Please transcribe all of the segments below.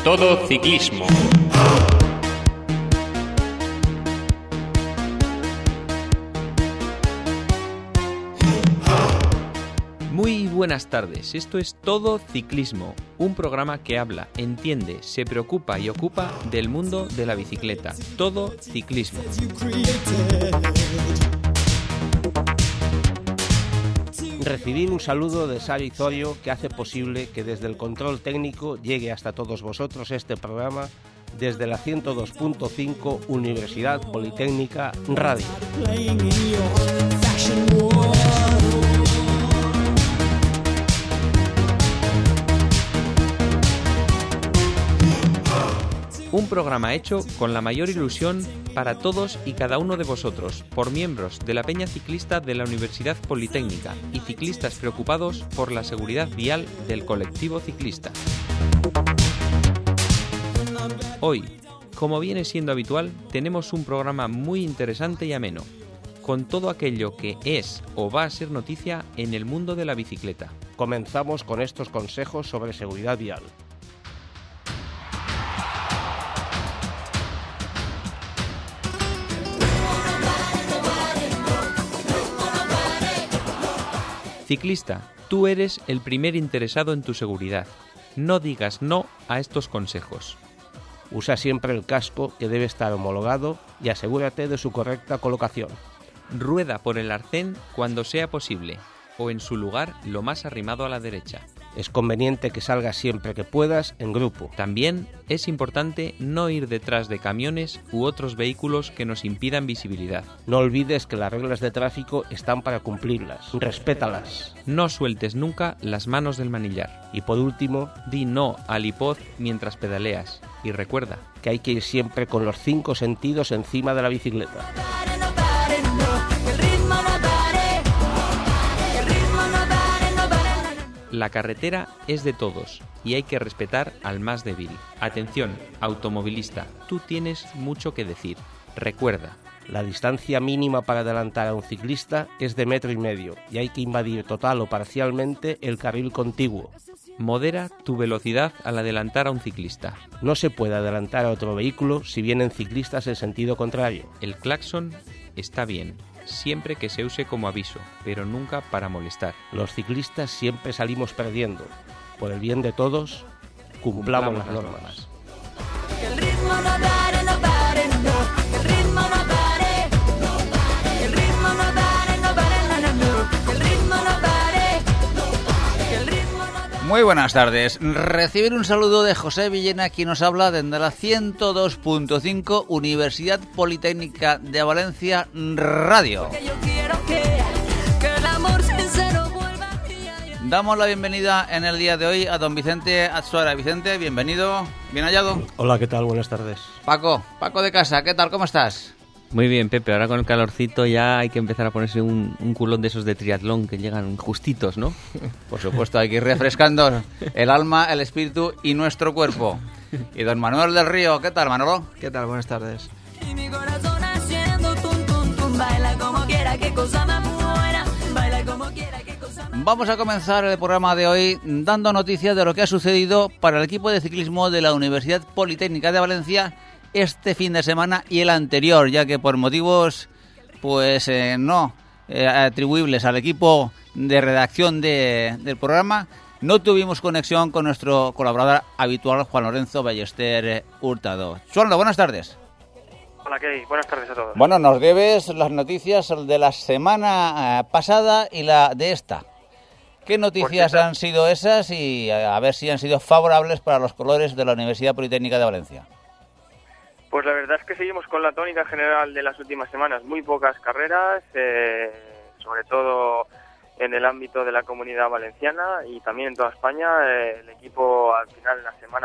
Todo Ciclismo. Muy buenas tardes, esto es Todo Ciclismo, un programa que habla, entiende, se preocupa y ocupa del mundo de la bicicleta. Todo Ciclismo. Recibir un saludo de Sari Zorio, que hace posible que desde el control técnico llegue hasta todos vosotros este programa desde la 102.5 Universidad Politécnica Radio. Un programa hecho con la mayor ilusión para todos y cada uno de vosotros, por miembros de la Peña Ciclista de la Universidad Politécnica y ciclistas preocupados por la seguridad vial del colectivo ciclista. Hoy, como viene siendo habitual, tenemos un programa muy interesante y ameno, con todo aquello que es o va a ser noticia en el mundo de la bicicleta. Comenzamos con estos consejos sobre seguridad vial. Ciclista, tú eres el primer interesado en tu seguridad. No digas no a estos consejos. Usa siempre el casco, que debe estar homologado, y asegúrate de su correcta colocación. Rueda por el arcén cuando sea posible, o en su lugar lo más arrimado a la derecha. Es conveniente que salgas siempre que puedas en grupo. También es importante no ir detrás de camiones u otros vehículos que nos impidan visibilidad. No olvides que las reglas de tráfico están para cumplirlas. Respétalas. No sueltes nunca las manos del manillar. Y por último, di no al hipoz mientras pedaleas. Y recuerda que hay que ir siempre con los 5 sentidos encima de la bicicleta. La carretera es de todos y hay que respetar al más débil. Atención, automovilista, tú tienes mucho que decir. Recuerda, la distancia mínima para adelantar a un ciclista es de 1,5 metros y hay que invadir total o parcialmente el carril contiguo. Modera tu velocidad al adelantar a un ciclista. No se puede adelantar a otro vehículo si vienen ciclistas en sentido contrario. El claxon está bien, siempre que se use como aviso, pero nunca para molestar. Los ciclistas siempre salimos perdiendo. Por el bien de todos, cumplamos las normas. Que el ritmo no pare, no pare, no. Que el ritmo no pare, no pare. Que el ritmo no pare, no pare, no, no. Que el ritmo no pare, no pare. Que el ritmo no pare. Muy buenas tardes. Recibir un saludo de José Villena, quien nos habla desde la 102.5 Universidad Politécnica de Valencia Radio. Porque yo quiero que el amor sincero vuelva a brillar. Damos la bienvenida en el día de hoy a don Vicente Atsuara. Vicente, bienvenido, bien hallado. Hola, ¿qué tal? Buenas tardes. Paco de casa, ¿qué tal? ¿Cómo estás? Muy bien, Pepe, ahora con el calorcito ya hay que empezar a ponerse un culón de esos de triatlón que llegan justitos, ¿no? Por supuesto, hay que ir refrescando el alma, el espíritu y nuestro cuerpo. Y don Manuel del Río, ¿qué tal, Manolo? ¿Qué tal? Buenas tardes. Y mi corazón haciendo tum, tum, tum. Baila como quiera, qué cosa más buena. Baila como quiera, qué cosa más. Vamos a comenzar el programa de hoy dando noticias de lo que ha sucedido para el equipo de ciclismo de la Universidad Politécnica de Valencia este fin de semana y el anterior, ya que por motivos no atribuibles al equipo de redacción del programa, no tuvimos conexión con nuestro colaborador habitual, Juan Lorenzo Ballester Hurtado. Juanlo, buenas tardes. Hola, Key. Buenas tardes a todos. Bueno, nos debes las noticias de la semana pasada y la de esta. ¿Qué noticias han sido esas y a ver si han sido favorables para los colores de la Universidad Politécnica de Valencia? Pues la verdad es que seguimos con la tónica general de las últimas semanas. Muy pocas carreras, sobre todo en el ámbito de la Comunidad Valenciana y también en toda España. El equipo al final,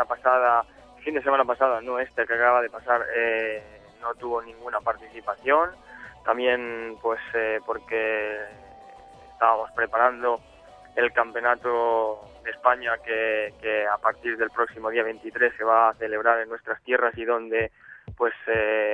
fin de semana pasada, no este que acaba de pasar, no tuvo ninguna participación. También porque estábamos preparando el campeonato de España que a partir del próximo día 23 se va a celebrar en nuestras tierras y donde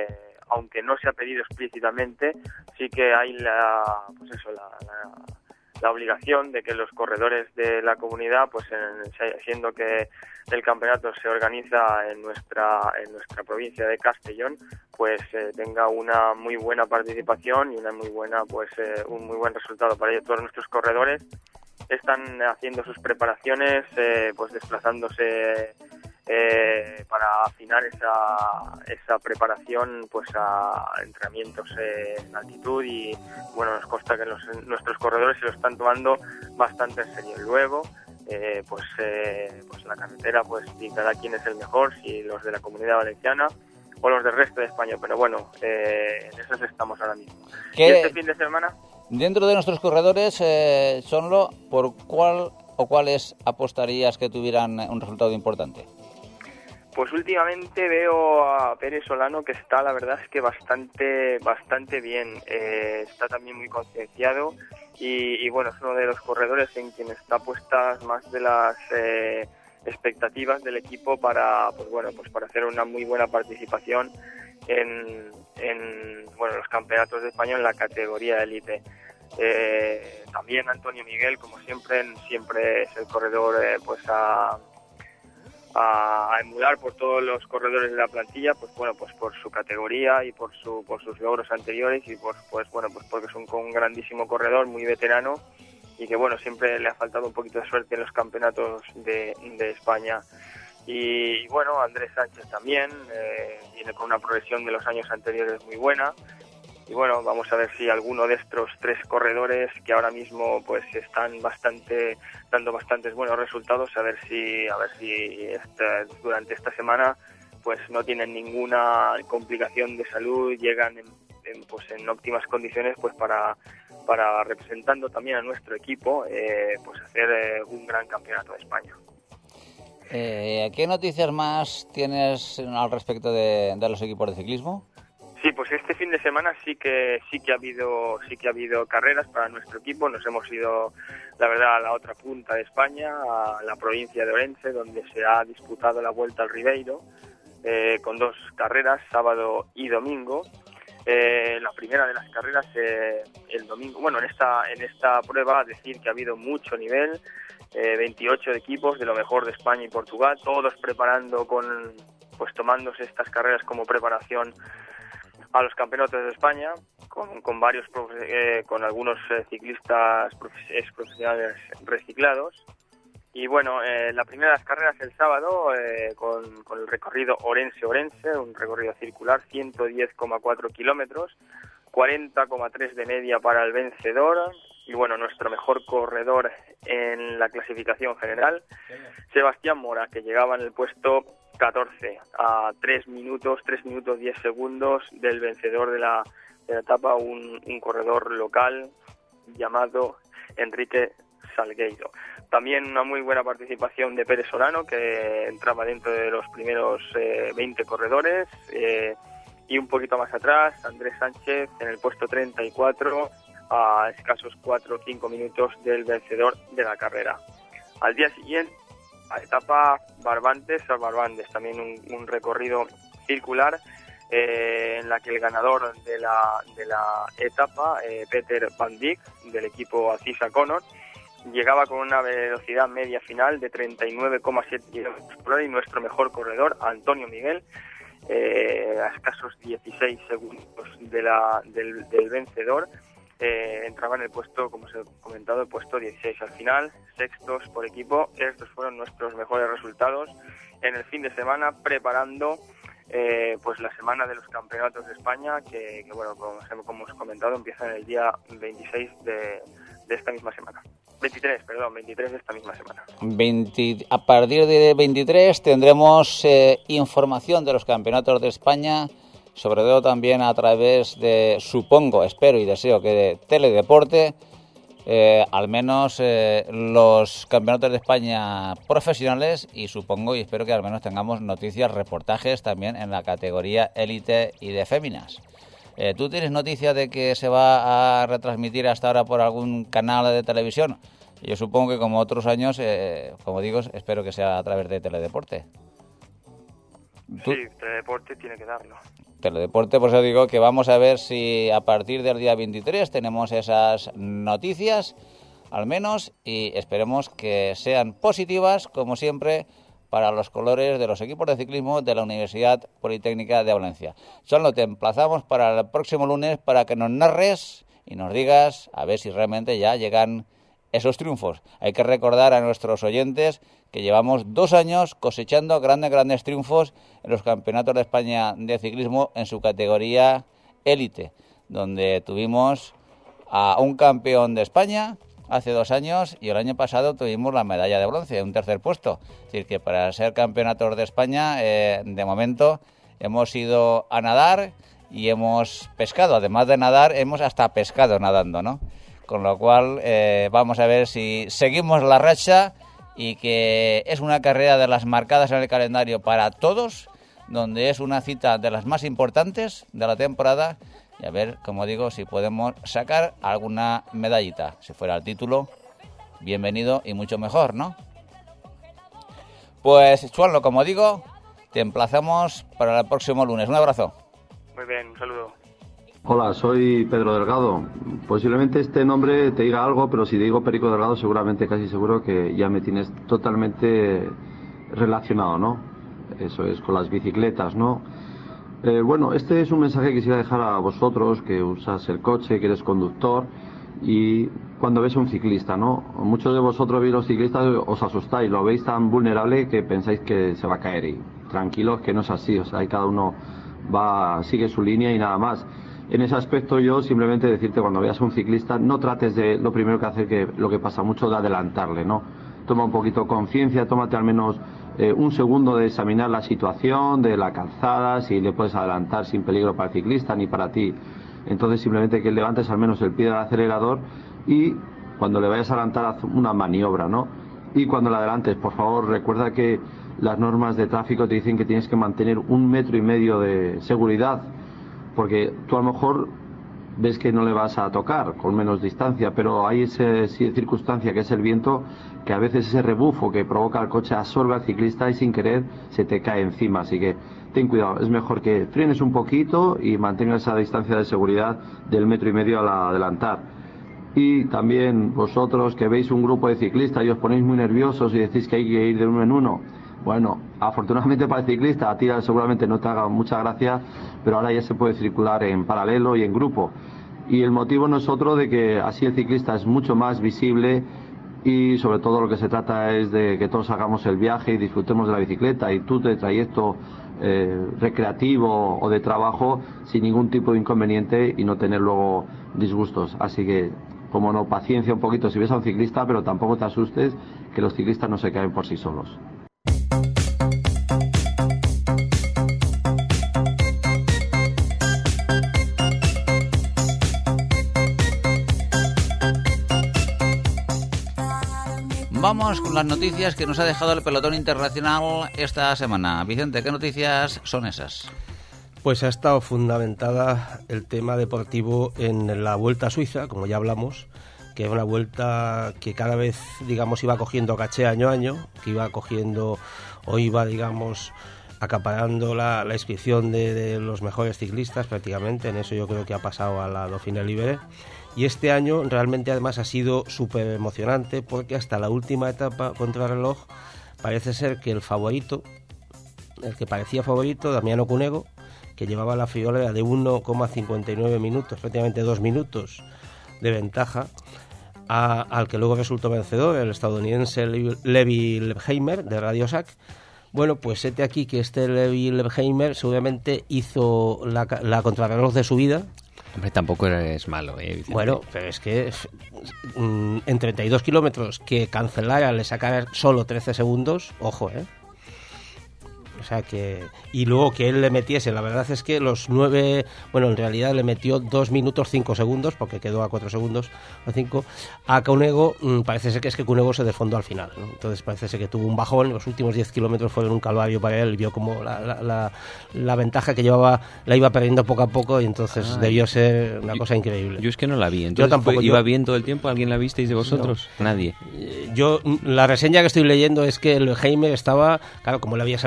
aunque no se ha pedido explícitamente, sí que hay la la obligación de que los corredores de la comunidad, pues siendo que el campeonato se organiza en nuestra provincia de Castellón, pues tenga una muy buena participación y una muy buena un muy buen resultado para ellos. Todos nuestros corredores están haciendo sus preparaciones, pues desplazándose para afinar esa preparación pues a entrenamientos en altitud, y bueno, nos consta que nuestros corredores se lo están tomando bastante en serio. Luego pues la carretera, pues cada quien es el mejor, si los de la Comunidad Valenciana o los del resto de España, pero bueno, en eso estamos ahora mismo. ¿Y este fin de semana? Dentro de nuestros corredores, Sonlo, ¿por cuál o cuáles apostarías que tuvieran un resultado importante? Pues últimamente veo a Pere Solano, que está, la verdad es que bastante bien, está también muy concienciado y bueno, es uno de los corredores en quien está puestas más de las expectativas del equipo para hacer una muy buena participación en los campeonatos de España en la categoría élite. También Antonio Miguel, como siempre es el corredor a emular por todos los corredores de la plantilla, pues por su categoría y por sus logros anteriores, y porque es un grandísimo corredor, muy veterano, y que bueno, siempre le ha faltado un poquito de suerte en los campeonatos de España. Y bueno, Andrés Sánchez también viene con una progresión de los años anteriores muy buena. Y bueno, vamos a ver si alguno de estos tres corredores, que ahora mismo pues están dando bastantes buenos resultados, a ver si durante esta semana pues no tienen ninguna complicación de salud, llegan en óptimas condiciones pues para representando también a nuestro equipo pues hacer un gran campeonato de España. ¿Qué noticias más tienes al respecto de los equipos de ciclismo? Sí, pues este fin de semana sí que ha habido carreras para nuestro equipo. Nos hemos ido, la verdad, a la otra punta de España, a la provincia de Orense, donde se ha disputado la Vuelta al Ribeiro, con dos carreras, sábado y domingo. La primera de las carreras el domingo. Bueno, en esta prueba decir que ha habido mucho nivel, 28 equipos de lo mejor de España y Portugal, todos preparando tomándose estas carreras como preparación a los campeonatos de España, con varios con algunos ciclistas profesionales reciclados. Y bueno, la primera de las carreras el sábado, con el recorrido Orense-Orense, un recorrido circular, 110,4 kilómetros, 40,3 de media para el vencedor. Y bueno, nuestro mejor corredor en la clasificación general, Sebastián Mora, que llegaba en el puesto 14, a 3 minutos 10 segundos del vencedor de la etapa, un corredor local llamado Enrique Salgueiro. También una muy buena participación de Pere Solano, que entraba dentro de los primeros 20 corredores, y un poquito más atrás Andrés Sánchez en el puesto 34, a escasos 4 o 5 minutos del vencedor de la carrera. Al día siguiente, a etapa Barbantes, también un recorrido circular, en la que el ganador de la etapa, Peter Van Dijk, del equipo Acisa Connor, llegaba con una velocidad media final de 39,7 km por hora, y nuestro mejor corredor, Antonio Miguel, a escasos 16 segundos del vencedor, entraba en el puesto, como se ha comentado, el puesto 16. Al final, sextos por equipo. Estos fueron nuestros mejores resultados en el fin de semana, preparando pues la semana de los campeonatos de España, que bueno, como hemos comentado, empiezan el día 26 de esta misma semana. 23 de esta misma semana. A partir de 23 tendremos información de los campeonatos de España, sobre todo también a través de, supongo, espero y deseo que de Teledeporte, al menos los campeonatos de España profesionales, y supongo y espero que al menos tengamos noticias, reportajes también en la categoría élite y de féminas. ¿Tú tienes noticia de que se va a retransmitir hasta ahora por algún canal de televisión? Yo supongo que como otros años, como digo, espero que sea a través de Teledeporte. Sí, Teledeporte tiene que darlo. Teledeporte, por eso digo que vamos a ver si a partir del día 23 tenemos esas noticias al menos, y esperemos que sean positivas, como siempre, para los colores de los equipos de ciclismo de la Universidad Politécnica de Valencia. Solo te emplazamos para el próximo lunes para que nos narres y nos digas a ver si realmente ya llegan esos triunfos. Hay que recordar a nuestros oyentes que llevamos 2 años cosechando grandes triunfos en los campeonatos de España de ciclismo en su categoría élite, donde tuvimos a un campeón de España hace 2 años y el año pasado tuvimos la medalla de bronce, un 3er puesto. Es decir, que para ser campeonatos de España, de momento hemos ido a nadar y hemos pescado. Además de nadar, hemos hasta pescado nadando, ¿no? Con lo cual, vamos a ver si seguimos la racha y que es una carrera de las marcadas en el calendario para todos, donde es una cita de las más importantes de la temporada. Y a ver, como digo, si podemos sacar alguna medallita. Si fuera el título, bienvenido y mucho mejor, ¿no? Pues, Chuanlo, como digo, te emplazamos para el próximo lunes. Un abrazo. Muy bien, un saludo. Hola, soy Pedro Delgado. Posiblemente este nombre te diga algo, pero si te digo Perico Delgado, seguramente, casi seguro que ya me tienes totalmente relacionado, ¿no? Eso es, con las bicicletas, ¿no? Bueno, este es un mensaje que quisiera dejar a vosotros, que usas el coche, que eres conductor, y cuando ves a un ciclista, ¿no? Muchos de vosotros veis los ciclistas, os asustáis, lo veis tan vulnerable que pensáis que se va a caer, y tranquilos, que no es así, o sea, ahí cada uno sigue su línea y nada más. En ese aspecto yo simplemente decirte, cuando veas a un ciclista, no trates de, lo primero que hace, que lo que pasa mucho, de adelantarle, ¿no? Toma un poquito conciencia, tómate al menos un segundo de examinar la situación de la calzada, si le puedes adelantar sin peligro para el ciclista ni para ti. Entonces simplemente que levantes al menos el pie del acelerador y cuando le vayas a adelantar haz una maniobra, ¿no? Y cuando le adelantes, por favor, recuerda que las normas de tráfico te dicen que tienes que mantener 1,5 metros de seguridad, porque tú a lo mejor ves que no le vas a tocar con menos distancia, pero hay esa circunstancia que es el viento, que a veces ese rebufo que provoca el coche absorbe al ciclista y sin querer se te cae encima. Así que ten cuidado, es mejor que frenes un poquito y mantengas esa distancia de seguridad del 1,5 metros al adelantar. Y también vosotros que veis un grupo de ciclistas y os ponéis muy nerviosos y decís que hay que ir de uno en uno, bueno, afortunadamente para el ciclista, a ti seguramente no te haga mucha gracia, pero ahora ya se puede circular en paralelo y en grupo. Y el motivo no es otro de que así el ciclista es mucho más visible y sobre todo lo que se trata es de que todos hagamos el viaje y disfrutemos de la bicicleta y tú de trayecto recreativo o de trabajo sin ningún tipo de inconveniente y no tener luego disgustos. Así que, como no, paciencia un poquito si ves a un ciclista, pero tampoco te asustes, que los ciclistas no se caen por sí solos. Vamos con las noticias que nos ha dejado el pelotón internacional esta semana. Vicente, ¿qué noticias son esas? Pues ha estado fundamentada el tema deportivo en la Vuelta a Suiza, como ya hablamos, que es una vuelta que cada vez, digamos, iba cogiendo caché año a año, que iba cogiendo o iba, digamos, acaparando la inscripción de los mejores ciclistas prácticamente. En eso yo creo que ha pasado a la Dauphiné Libéré. Y este año realmente además ha sido súper emocionante porque hasta la última etapa contrarreloj parece ser que el favorito, el que parecía favorito, Damiano Cunego, que llevaba la friolera de 1,59 minutos, prácticamente 2 minutos de ventaja, al que luego resultó vencedor, el estadounidense Levi Leipheimer de Radio Shack. Bueno, pues hete aquí que este Levi Leipheimer seguramente hizo la contrarreloj de su vida. Hombre, tampoco es malo, Vicente. Bueno, pero es que en 32 kilómetros que cancelara le sacara solo 13 segundos, ojo, O sea que... Y luego que él le metiese, la verdad es que los 9... Bueno, en realidad le metió 2 minutos 5 segundos, porque quedó a 4 segundos, a 5. A Cunego, parece ser que es que Cunego se desfondó al final, ¿no? Entonces parece ser que tuvo un bajón, los últimos 10 kilómetros fueron un calvario para él, vio como la ventaja que llevaba la iba perdiendo poco a poco y entonces debió ser una cosa increíble. Yo es que no la vi, entonces yo tampoco, ¿iba bien todo el tiempo? ¿Alguien la visteis de vosotros? No. Nadie. Yo, la reseña que estoy leyendo es que el Leipheimer estaba, claro, como le había salido bastante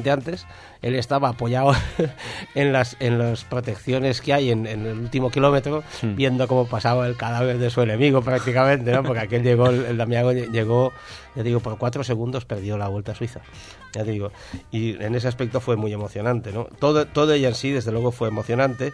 bastante antes. Él estaba apoyado en las protecciones que hay en el último kilómetro, viendo cómo pasaba el cadáver de su enemigo prácticamente, ¿no? Porque aquel llegó, el Damiago llegó, ya digo, por 4 segundos perdió la Vuelta a Suiza, ya te digo. Y en ese aspecto fue muy emocionante, ¿no? Todo ella en sí, desde luego, fue emocionante.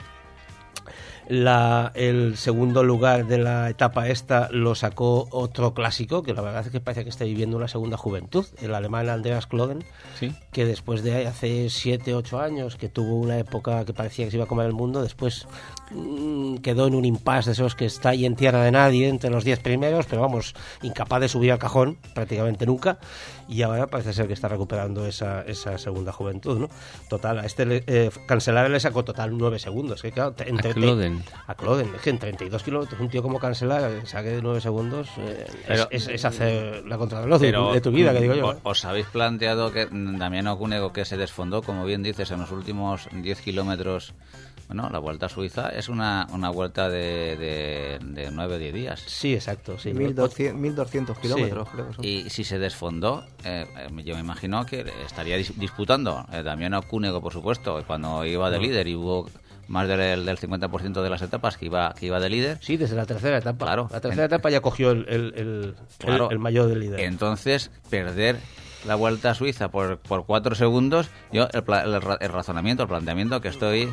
El segundo lugar de la etapa esta lo sacó otro clásico, que la verdad es que parece que está viviendo una segunda juventud, el alemán Andreas Klöden, ¿Sí? que después de hace 7-8 años, que tuvo una época que parecía que se iba a comer el mundo, después quedó en un impasse de esos que está ahí en tierra de nadie, entre los 10 primeros, pero vamos, incapaz de subir al cajón prácticamente nunca, y ahora parece ser que está recuperando esa segunda juventud, ¿no? Total, a Cancellara le sacó total 9 segundos, que claro, a Klöden, es que en 32 kilómetros un tío como Cancellara que saque 9 segundos es hacer la contrarreloj de tu vida, que digo yo. ¿Os habéis planteado que Damiano Cunego, que se desfondó, como bien dices, en los últimos 10 kilómetros? Bueno, la Vuelta a Suiza es una vuelta de 9 o 10 días. Sí, exacto. Sí. 1.200 kilómetros, sí. creo que son. Y si se desfondó, yo me imagino que estaría disputando Damiano Cunego, por supuesto, cuando iba de líder, y hubo más del 50% de las etapas que iba de líder. Sí, desde la tercera etapa. Claro. La tercera etapa ya cogió el maillot de líder. Entonces, perder la Vuelta a Suiza por 4 segundos, yo el razonamiento, el planteamiento que estoy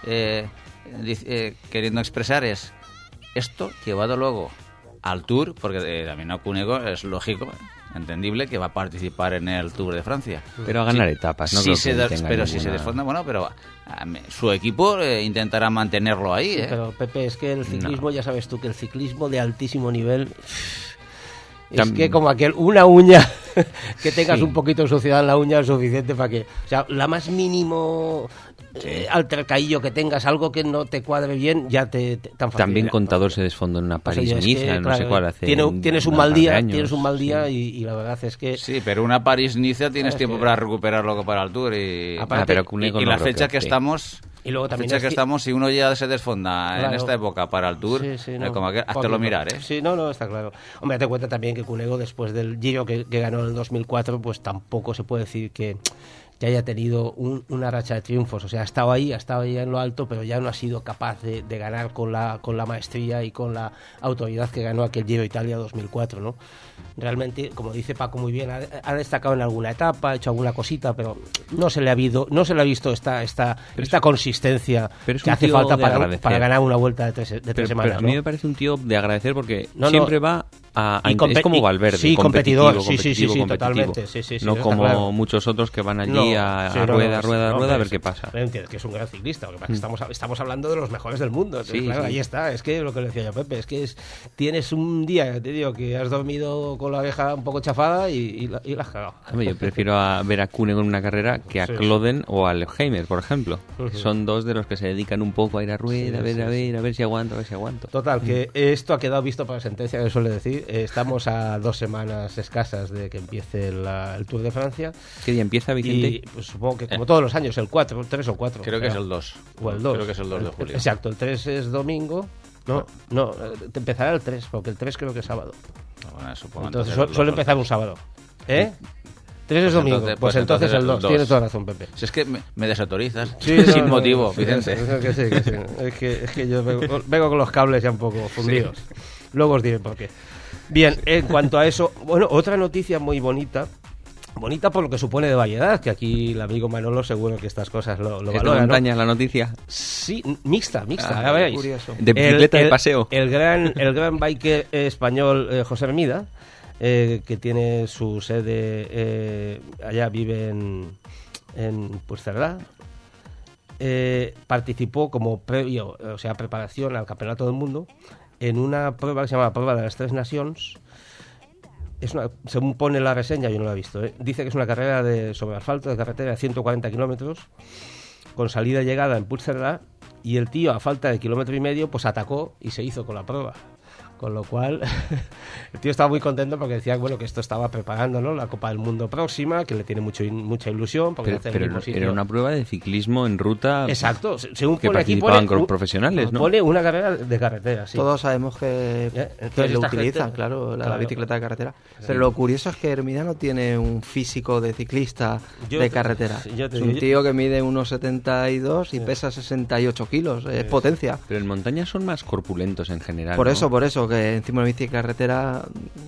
queriendo expresar es esto llevado luego al Tour, porque Damiano Cunego es lógico, entendible, que va a participar en el Tour de Francia. Pero a ganar etapas, ¿no? Si se desfonda, bueno, pero su equipo intentará mantenerlo ahí. Sí, pero Pepe, es que el ciclismo, ya sabes tú, que el ciclismo de altísimo nivel es que como una uña que tengas un poquito de suciedad en la uña es suficiente para que, o sea, la más mínimo altercaillo que tengas, algo que no te cuadre bien, ya te tan fácil. También Contador se desfondó en una París-Niza, no sé cuál hace. Tienes un mal día, y la verdad es que... Sí, pero una París-Niza tienes tiempo para recuperarlo para el Tour y la fecha que estamos... Y luego también estamos, si uno ya se desfonda en esta época para el Tour, como que háztelo mirar, ¿eh? Sí, no, está claro. Hombre, date cuenta también que Cunego, después del Giro que ganó en el 2004, pues tampoco se puede decir que haya tenido una racha de triunfos. O sea, ha estado ahí en lo alto, pero ya no ha sido capaz de ganar con la maestría y con la autoridad que ganó aquel Giro Italia 2004, ¿no? Realmente, como dice Paco muy bien, ha destacado en alguna etapa, ha hecho alguna cosita, pero no se le ha visto esta consistencia que hace falta para ganar una vuelta de tres semanas. Pero a mí me parece un tío de agradecer, porque siempre va es como Valverde, sí, competidor, sí, competitivo. totalmente, sí, no como claro. Muchos otros que van allí a rueda a ver qué pasa. Que es un gran ciclista, porque estamos hablando de los mejores del mundo. Claro, ahí está, es que lo que le decía yo a Pepe, es que tienes un día, te digo, que has dormido con la oreja un poco chafada y la has cagado. Yo prefiero ver a Cunego en una carrera que a Klöden o al Heimer, por ejemplo. Son dos de los que se dedican un poco a ir a rueda, a ver si aguanto. Total, que esto ha quedado visto para sentencia, que suele decir. Estamos a 2 semanas escasas de que empiece el Tour de Francia. ¿Qué día empieza, Vicente? Y pues, supongo que como todos los años, el 3 o 4. Creo que es el 2. O el 2. Creo que es el 2 de julio. Exacto, el 3 es domingo. No, te empezará el 3, porque el 3 creo que es sábado. Bueno, supongo. Entonces suele empezar un sábado. 3 es domingo, pues entonces el 2. Tienes toda razón, Pepe. Si es que me desautorizas sin motivo, Vicente. Que sí. Es que yo vengo con los cables ya un poco fundidos. Luego os diré por qué. Bien, en cuanto a eso, bueno, otra noticia muy bonita por lo que supone de variedad, que aquí el amigo Manolo seguro que estas cosas lo valora, ¿no? ¿Montaña la noticia? Sí, mixta, ahora veréis. Curioso. De bicicleta de paseo. El gran biker español José Hermida, que tiene su sede allá, vive en Puigcerdá, participó como previo, o sea, preparación al Campeonato del Mundo en una prueba que se llama Prueba de las Tres Nacions. Según pone la reseña, yo no la he visto, dice que es una carrera sobre asfalto de carretera de 140 kilómetros con salida y llegada en Puigcerdá, y el tío, a falta de 1,5 kilómetros, pues atacó y se hizo con la prueba. Con lo cual, el tío estaba muy contento porque decía, bueno, que esto estaba preparando, ¿no?, la Copa del Mundo próxima, que le tiene mucha ilusión. Porque Pero era una prueba de ciclismo en ruta. Exacto, según que pone aquí, participaban profesionales, ¿no? Pone una carrera de carretera, sí. Todos sabemos que lo utilizan, claro, la bicicleta de carretera. Pero lo curioso es que Hermida no tiene un físico de ciclista de carretera. Es un tío que mide unos 72 y pesa 68 kilos, es potencia. Pero en montaña son más corpulentos en general. Por ¿no? eso, que encima de la bici de carretera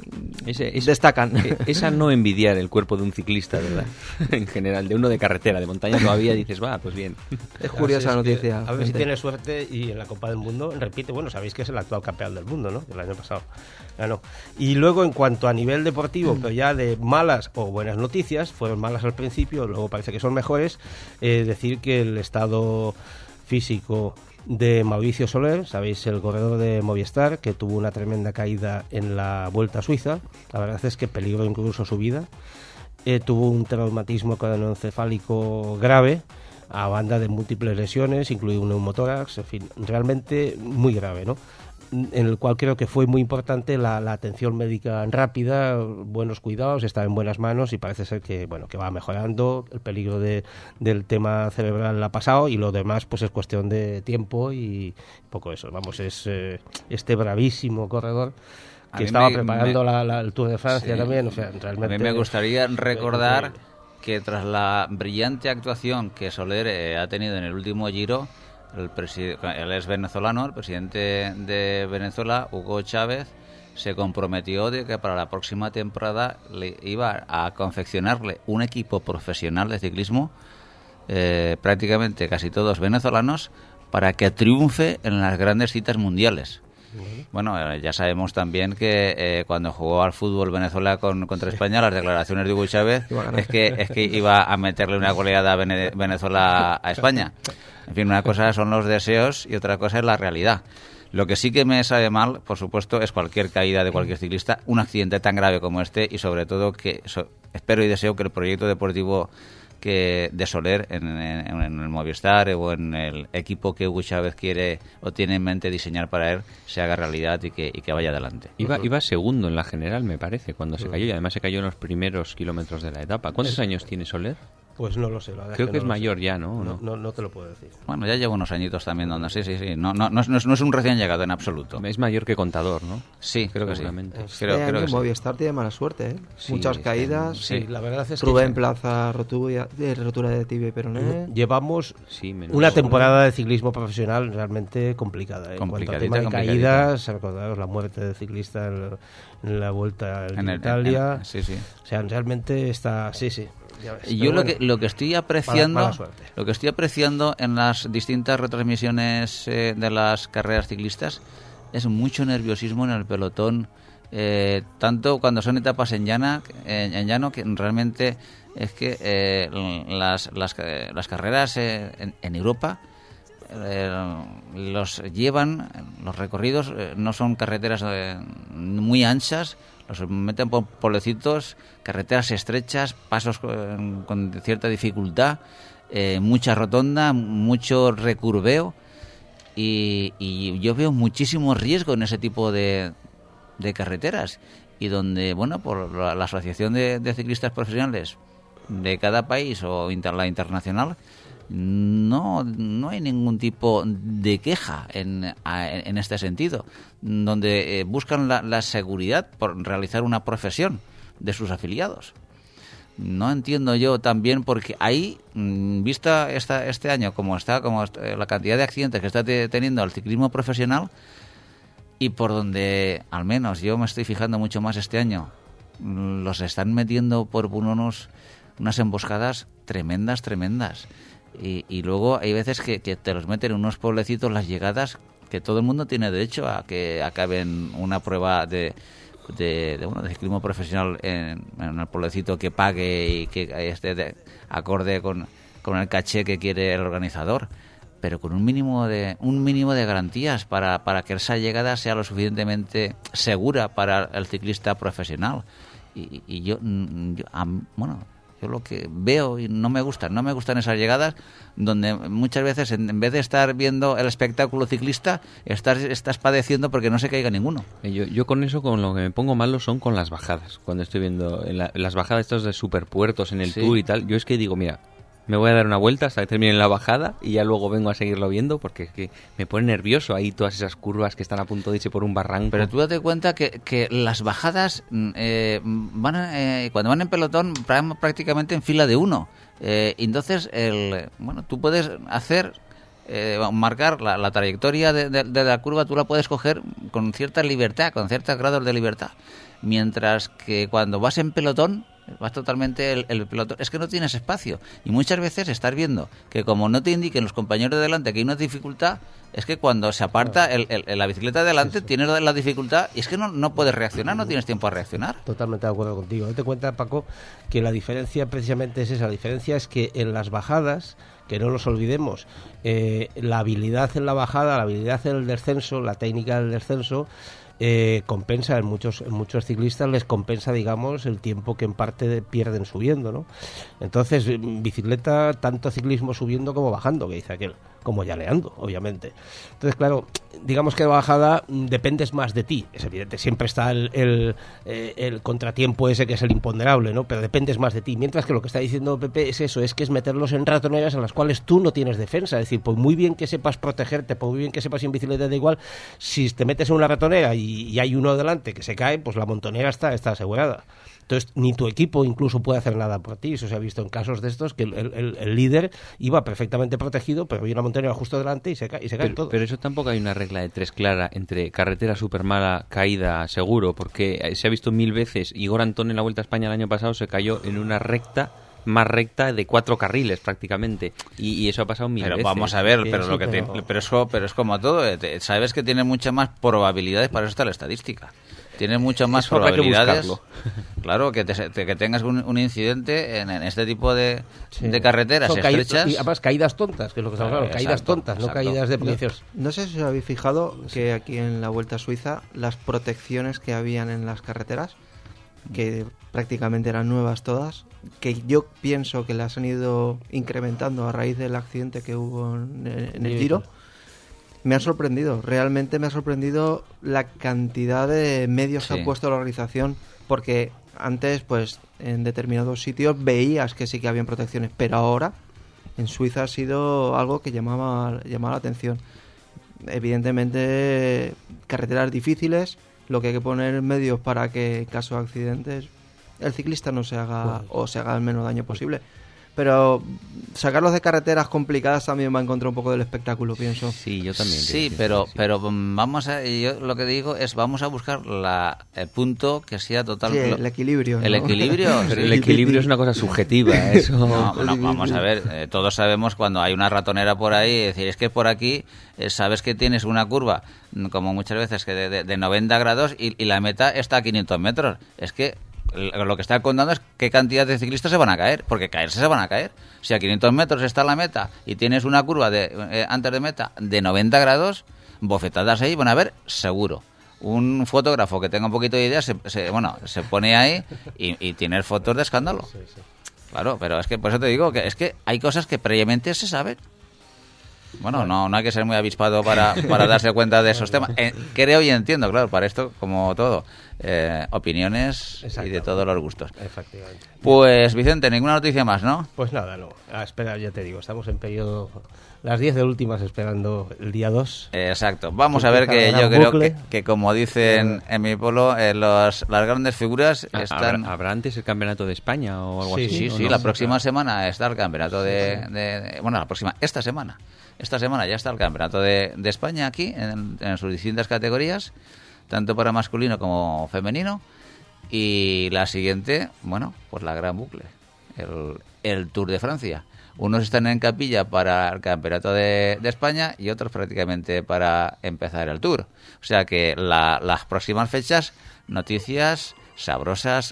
destacan. Esa no envidiar el cuerpo de un ciclista, ¿verdad? En general, de uno de carretera, de montaña todavía dices, va, pues bien. Es curiosa la noticia. A ver si tiene suerte y en la Copa del Mundo repite. Bueno, sabéis que es el actual campeón del mundo, ¿no? El año pasado ganó. Y luego, en cuanto a nivel deportivo, pero ya de malas o buenas noticias, fueron malas al principio, luego parece que son mejores, decir que el estado físico de Mauricio Soler, sabéis, el corredor de Movistar, que tuvo una tremenda caída en la Vuelta a Suiza, la verdad es que peligró incluso su vida, tuvo un traumatismo craneoencefálico grave, a banda de múltiples lesiones, incluido un neumotórax, en fin, realmente muy grave, ¿no? En el cual creo que fue muy importante la atención médica rápida, buenos cuidados, estaba en buenas manos y parece ser que bueno, que va mejorando. El peligro del tema cerebral ha pasado y lo demás pues es cuestión de tiempo y poco eso. Vamos, es este bravísimo corredor que estaba preparando el Tour de Francia, sí, también. O sea, realmente, a mí me gustaría recordar que tras la brillante actuación que Soler ha tenido en el último Giro, él es venezolano, el presidente de Venezuela, Hugo Chávez, se comprometió de que para la próxima temporada le iba a confeccionarle un equipo profesional de ciclismo, prácticamente casi todos venezolanos, para que triunfe en las grandes citas mundiales. Bueno, ya sabemos también que cuando jugó al fútbol Venezuela contra España, las declaraciones de Hugo Chávez es que iba a meterle una goleada a Venezuela a España. En fin, una cosa son los deseos y otra cosa es la realidad. Lo que sí que me sabe mal, por supuesto, es cualquier caída de cualquier ciclista, un accidente tan grave como este, y sobre todo que espero y deseo que el proyecto deportivo de Soler en el Movistar o en el equipo que Hugo Chávez quiere o tiene en mente diseñar para él se haga realidad y que vaya adelante. Iba segundo en la general, me parece, cuando se cayó, y además se cayó en los primeros kilómetros de la etapa. ¿Cuántos años tiene Soler? Pues no lo sé, la verdad. Creo que es no mayor ya, ¿no? No te lo puedo decir. Bueno, ya lleva unos añitos también donde sí. No es un recién llegado en absoluto. Es mayor que Contador, ¿no? Sí, creo que sí. Creo que Movistar tiene mala suerte, ¿eh? Sí, muchas caídas. Sí, la verdad es Rubén que Plaza, rotura de tibia y peroné. Llevamos una temporada de ciclismo profesional realmente complicada. En cuanto al tema de caídas, recordaros la muerte del ciclista en la Vuelta en Italia. Sí. O sea, realmente está... Sí. Yo lo que estoy apreciando en las distintas retransmisiones de las carreras ciclistas es mucho nerviosismo en el pelotón, tanto cuando son etapas en llano, que realmente es que las carreras en Europa los recorridos no son carreteras muy anchas, los meten por pueblecitos, carreteras estrechas, pasos con cierta dificultad, mucha rotonda, mucho recurveo, y yo veo muchísimo riesgo en ese tipo de carreteras, y donde, bueno, por la Asociación de Ciclistas Profesionales de cada país o la internacional, no hay ningún tipo de queja en este sentido, donde buscan la seguridad por realizar una profesión de sus afiliados. No entiendo yo también, porque ahí, vista este año como la cantidad de accidentes que está teniendo el ciclismo profesional, y por donde al menos yo me estoy fijando mucho más este año, los están metiendo por unas emboscadas tremendas. Y luego hay veces que te los meten en unos pueblecitos, las llegadas, que todo el mundo tiene derecho a que acaben una prueba de ciclismo profesional en el pueblecito que pague y que esté acorde con el caché que quiere el organizador, pero con un mínimo de garantías para que esa llegada sea lo suficientemente segura para el ciclista profesional. Y yo Yo lo que veo y no me gustan esas llegadas donde muchas veces en vez de estar viendo el espectáculo ciclista estás padeciendo porque no se caiga ninguno. Yo con eso, con lo que me pongo malo son con las bajadas. Cuando estoy viendo las bajadas estas de superpuertos en el Tour y tal, yo es que digo, mira, me voy a dar una vuelta hasta que termine la bajada y ya luego vengo a seguirlo viendo porque es que me pone nervioso ahí todas esas curvas que están a punto de irse por un barranco. Pero tú date cuenta que las bajadas cuando van en pelotón van prácticamente en fila de uno. Entonces, tú puedes hacer... marcar la trayectoria de la curva, tú la puedes coger con cierta libertad, con ciertos grados de libertad. Mientras que cuando vas en pelotón, vas totalmente el pelotón, es que no tienes espacio. Y muchas veces estás viendo que como no te indiquen los compañeros de delante que hay una dificultad, es que cuando se aparta la bicicleta de delante, tienes la dificultad y es que no puedes reaccionar, no tienes tiempo a reaccionar. Totalmente de acuerdo contigo. Date cuenta, Paco, que la diferencia precisamente es esa. La diferencia es que en las bajadas, que no nos olvidemos, la habilidad en la bajada, la habilidad en el descenso, la técnica del descenso, compensa en muchos ciclistas, les compensa, digamos, el tiempo que en parte pierden subiendo, ¿no? Entonces, bicicleta, tanto ciclismo subiendo como bajando, que dice aquel, como llaleando, obviamente. Entonces, claro, digamos que de bajada dependes más de ti, es evidente, siempre está el contratiempo ese que es el imponderable, ¿no? Pero dependes más de ti, mientras que lo que está diciendo Pepe es eso, es que es meterlos en ratoneras en las cuales tú no tienes defensa, es decir, pues muy bien que sepas protegerte, pues muy bien que sepas en bicicleta, da igual, si te metes en una ratonera y hay uno delante que se cae, pues la montonera está asegurada. Entonces, ni tu equipo incluso puede hacer nada por ti. Eso se ha visto en casos de estos, que el líder iba perfectamente protegido, pero había una montaña justo delante y se cae todo. Pero eso tampoco hay una regla de tres clara entre carretera súper mala, caída seguro, porque se ha visto 1000 veces. Igor Antón en la Vuelta a España el año pasado se cayó en una recta más recta de 4 carriles prácticamente, y eso ha pasado 1000 veces. Pero vamos a ver, pero es como todo, sabes que tiene muchas más probabilidades, para eso está la estadística. Tienes muchas más probabilidades, claro, que tengas un incidente en este tipo de carreteras estrechas. Y además caídas tontas, que es lo que estamos hablando, caídas tontas, no caídas de precios. No sé si os habéis fijado que aquí en la Vuelta a Suiza las protecciones que habían en las carreteras, que prácticamente eran nuevas todas, que yo pienso que las han ido incrementando a raíz del accidente que hubo en el Giro. Me ha sorprendido, realmente me ha sorprendido la cantidad de medios que ha puesto la organización, porque antes, pues, en determinados sitios veías que sí que habían protecciones, pero ahora en Suiza ha sido algo que llamaba la atención. Evidentemente, carreteras difíciles, lo que hay que poner medios para que en caso de accidentes el ciclista no se haga o se haga el menos daño posible. Pero sacarlos de carreteras complicadas también va a encontrar un poco del espectáculo, pienso. Sí, yo también. Sí, pero yo lo que digo es vamos a buscar el punto que sea total. Sí, el equilibrio, ¿no? El equilibrio. Pero el equilibrio es una cosa subjetiva, eso. No, vamos a ver, todos sabemos cuando hay una ratonera por ahí, es decir, es que por aquí sabes que tienes una curva, como muchas veces, que de 90 grados y la meta está a 500 metros. Es que lo que está contando es qué cantidad de ciclistas se van a caer, porque caerse se van a caer. Si a 500 metros está la meta y tienes una curva antes de meta de 90 grados, bofetadas ahí van a haber seguro. Un fotógrafo que tenga un poquito de idea se pone ahí y tiene fotos de escándalo. Claro, pero es que por eso te digo que es que hay cosas que previamente se saben. Bueno, no hay que ser muy avispado para darse cuenta de esos temas. Creo y entiendo, claro, para esto, como todo, opiniones y de todos los gustos. Efectivamente. Pues, Vicente, ninguna noticia más, ¿no? Pues nada, no. Espera, ya te digo, estamos en periodo... Las 10 de últimas esperando el día 2. Exacto. Vamos a ver que yo creo que como dicen en mi pueblo, las grandes figuras están... ¿Habrá antes el Campeonato de España o algo así? Sí, la próxima semana está el Campeonato esta semana. Esta semana ya está el Campeonato de España aquí, en sus distintas categorías, tanto para masculino como femenino. Y la siguiente, pues la gran bucle, el Tour de Francia. Unos están en capilla para el Campeonato de España y otros prácticamente para empezar el Tour. O sea que las próximas fechas, noticias sabrosas.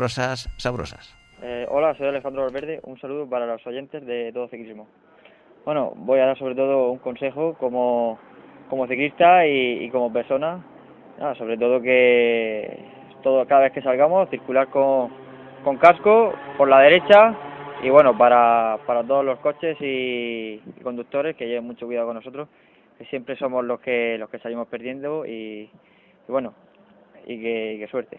Hola, soy Alejandro Valverde. Un saludo para los oyentes de Todo Ciclismo. Bueno, voy a dar sobre todo un consejo como ciclista y como persona. Sobre todo que cada vez que salgamos, circular con con casco por la derecha y bueno, para todos los coches y conductores que lleven mucho cuidado con nosotros, que siempre somos los que salimos perdiendo y bueno, y que suerte.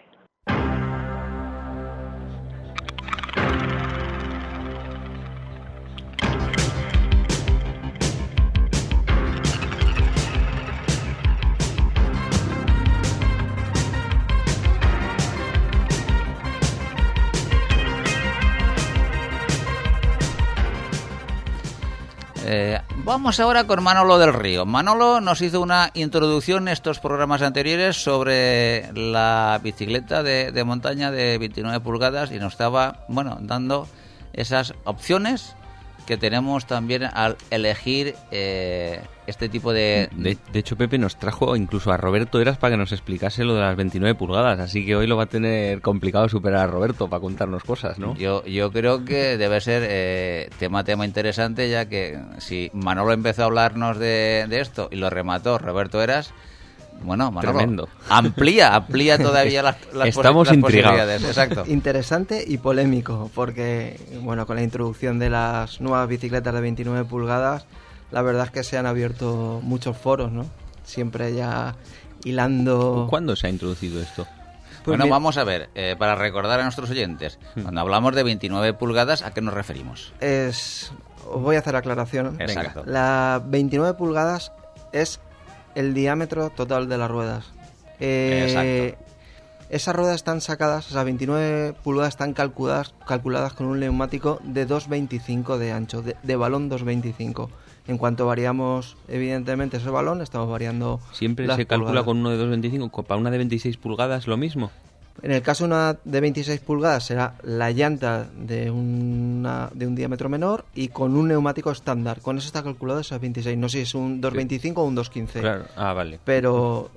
Vamos ahora con Manolo del Río. Manolo nos hizo una introducción en estos programas anteriores sobre la bicicleta de montaña de 29 pulgadas y nos estaba, bueno, dando esas opciones que tenemos también al elegir este tipo de... De hecho, Pepe nos trajo incluso a Roberto Eras para que nos explicase lo de las 29 pulgadas, así que hoy lo va a tener complicado superar a Roberto para contarnos cosas, ¿no? Yo creo que debe ser tema interesante, ya que si Manolo empezó a hablarnos de esto y lo remató Roberto Eras, bueno, Manolo, tremendo. Amplía todavía las Estamos intrigados. Posibilidades. Exacto. Interesante y polémico, porque bueno, con la introducción de las nuevas bicicletas de 29 pulgadas, la verdad es que se han abierto muchos foros, ¿no? Siempre ya hilando... ¿Cuándo se ha introducido esto? Pues bueno, vamos a ver, para recordar a nuestros oyentes, cuando hablamos de 29 pulgadas, ¿a qué nos referimos? Os voy a hacer aclaración. Exacto. La 29 pulgadas es el diámetro total de las ruedas. Exacto. Esas ruedas están sacadas, esas 29 pulgadas están calculadas con un neumático de 2,25 de ancho, de balón 2,25. En cuanto variamos, evidentemente, ese balón, estamos variando. ¿Siempre las se calcula pulgadas. con uno de 2,25? ¿Para una de 26 pulgadas lo mismo? En el caso de una de 26 pulgadas será la llanta de un diámetro menor y con un neumático estándar. Con eso está calculado esas 26. No sé si es un 2,25 o un 2,15. Claro, vale. Pero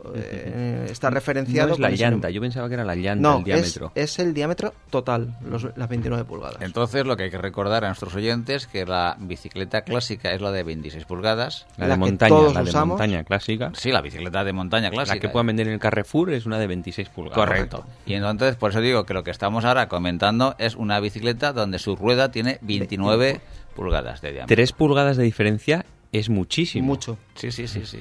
está referenciado. No es la con ese llanta, yo pensaba que era la llanta, No, el diámetro. es el diámetro total, las 29 pulgadas. Entonces, lo que hay que recordar a nuestros oyentes es que la bicicleta clásica es la de 26 pulgadas. La la de que montaña, todos la de usamos. montaña clásica. Sí, la bicicleta de montaña clásica. La que puedan vender en el Carrefour es una de 26 pulgadas. Correcto. Y entonces, por eso digo que lo que estamos ahora comentando es una bicicleta donde su rueda tiene 29 pulgadas de diámetro. 3 pulgadas de diferencia es muchísimo. Mucho. Sí.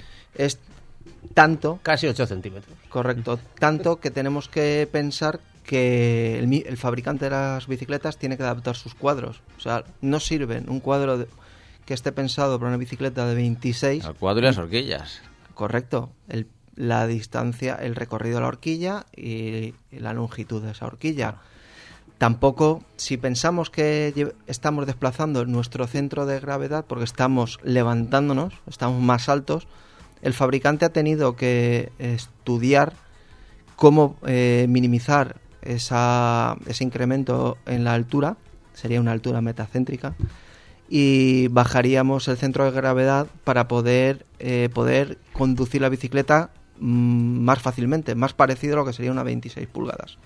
Es tanto, Casi 8 centímetros. correcto, tanto que tenemos que pensar que el fabricante de las bicicletas tiene que adaptar sus cuadros. O sea, no sirven un cuadro que esté pensado para una bicicleta de 26. El cuadro y las horquillas. Correcto. La distancia, el recorrido de la horquilla y la longitud de esa horquilla. Tampoco, si pensamos que estamos desplazando nuestro centro de gravedad porque estamos levantándonos, estamos más altos, el fabricante ha tenido que estudiar cómo minimizar ese incremento en la altura, sería una altura metacéntrica, y bajaríamos el centro de gravedad para poder conducir la bicicleta más fácilmente, más parecido a lo que sería una 26 pulgadas.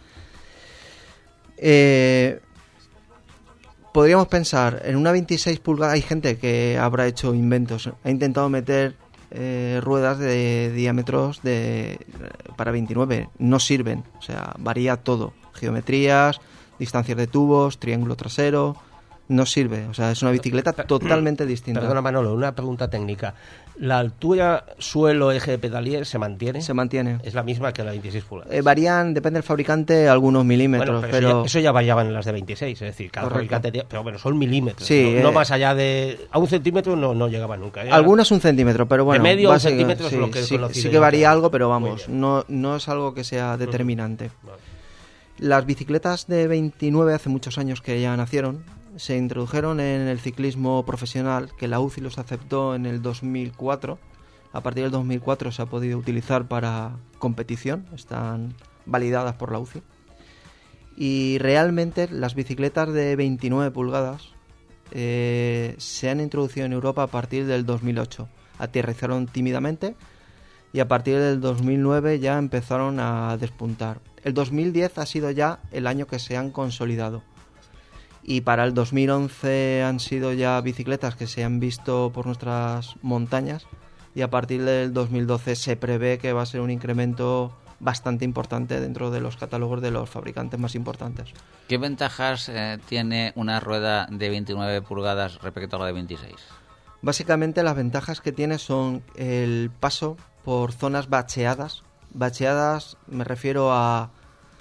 Podríamos pensar, en una 26 pulgadas hay gente que habrá hecho inventos, ha intentado meter ruedas de diámetros para 29, no sirven, o sea, varía todo, geometrías, distancias de tubos, triángulo trasero, no sirve, o sea, es una bicicleta totalmente distinta. Perdona, Manolo, una pregunta técnica. ¿La altura suelo-eje de pedalier se mantiene? Se mantiene. Es la misma que la 26 pulgadas. Varían, depende del fabricante, algunos milímetros, Bueno, pero... eso ya variaban en las de 26, es decir, cada Correcto. fabricante... Pero bueno, son milímetros, Sí, no más allá de... A un centímetro no llegaba nunca. Algunas un centímetro, pero bueno... De medio a un básicamente, centímetro es lo que he sí, conocido sí yo. que varía algo, pero vamos, Muy no es algo que sea determinante. Vale. Las bicicletas de 29 hace muchos años que ya nacieron, se introdujeron en el ciclismo profesional, que la UCI los aceptó en el 2004. A partir del 2004 se ha podido utilizar para competición, están validadas por la UCI. Y realmente las bicicletas de 29 pulgadas se han introducido en Europa a partir del 2008. Aterrizaron tímidamente y a partir del 2009 ya empezaron a despuntar. El 2010 ha sido ya el año que se han consolidado. Y para el 2011 han sido ya bicicletas que se han visto por nuestras montañas y a partir del 2012 se prevé que va a ser un incremento bastante importante dentro de los catálogos de los fabricantes más importantes. ¿Qué ventajas tiene una rueda de 29 pulgadas respecto a la de 26? Básicamente las ventajas que tiene son el paso por zonas bacheadas. Bacheadas me refiero a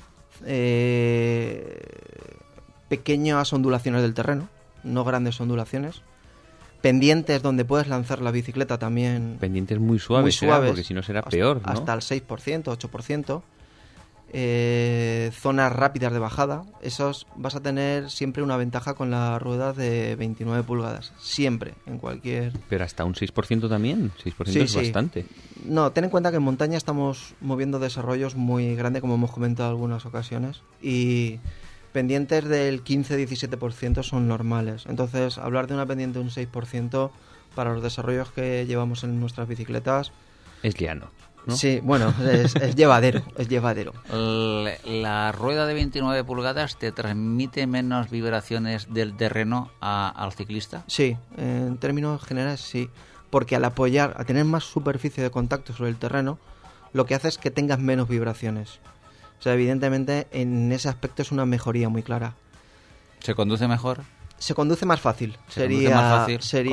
pequeñas ondulaciones del terreno, no grandes ondulaciones. Pendientes donde puedes lanzar la bicicleta también. Pendientes muy suaves, porque si no será peor, ¿no? Hasta el 6%, 8%. Zonas rápidas de bajada. Esos vas a tener siempre una ventaja con las ruedas de 29 pulgadas. Siempre, en cualquier... Pero hasta un 6% también. 6% Sí, es sí. bastante. No, ten en cuenta que en montaña estamos moviendo desarrollos muy grandes, como hemos comentado en algunas ocasiones. Y pendientes del 15-17% son normales. Entonces, hablar de una pendiente de un 6% para los desarrollos que llevamos en nuestras bicicletas... Es llano, ¿no? Sí, bueno, es llevadero, es llevadero. La rueda de 29 pulgadas te transmite menos vibraciones del terreno al ciclista. Sí, en términos generales sí, porque al tener más superficie de contacto sobre el terreno, lo que hace es que tengas menos vibraciones. O sea, evidentemente en ese aspecto es una mejoría muy clara. ¿Se conduce mejor? Se conduce más fácil. Sería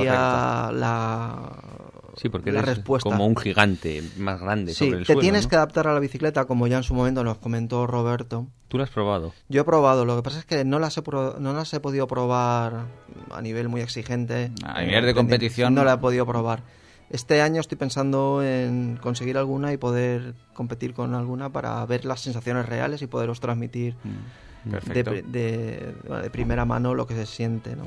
la Sí, porque la eres respuesta. como un gigante más grande Sí, sobre el te suelo, tienes ¿no? que adaptar a la bicicleta, como ya en su momento nos comentó Roberto. ¿Tú lo has probado? Yo he probado, lo que pasa es que no las he podido probar a nivel muy exigente. A nivel de competición. No la he podido probar. Este año estoy pensando en conseguir alguna y poder competir con alguna para ver las sensaciones reales y poderos transmitir Perfecto. de primera mano lo que se siente, ¿no?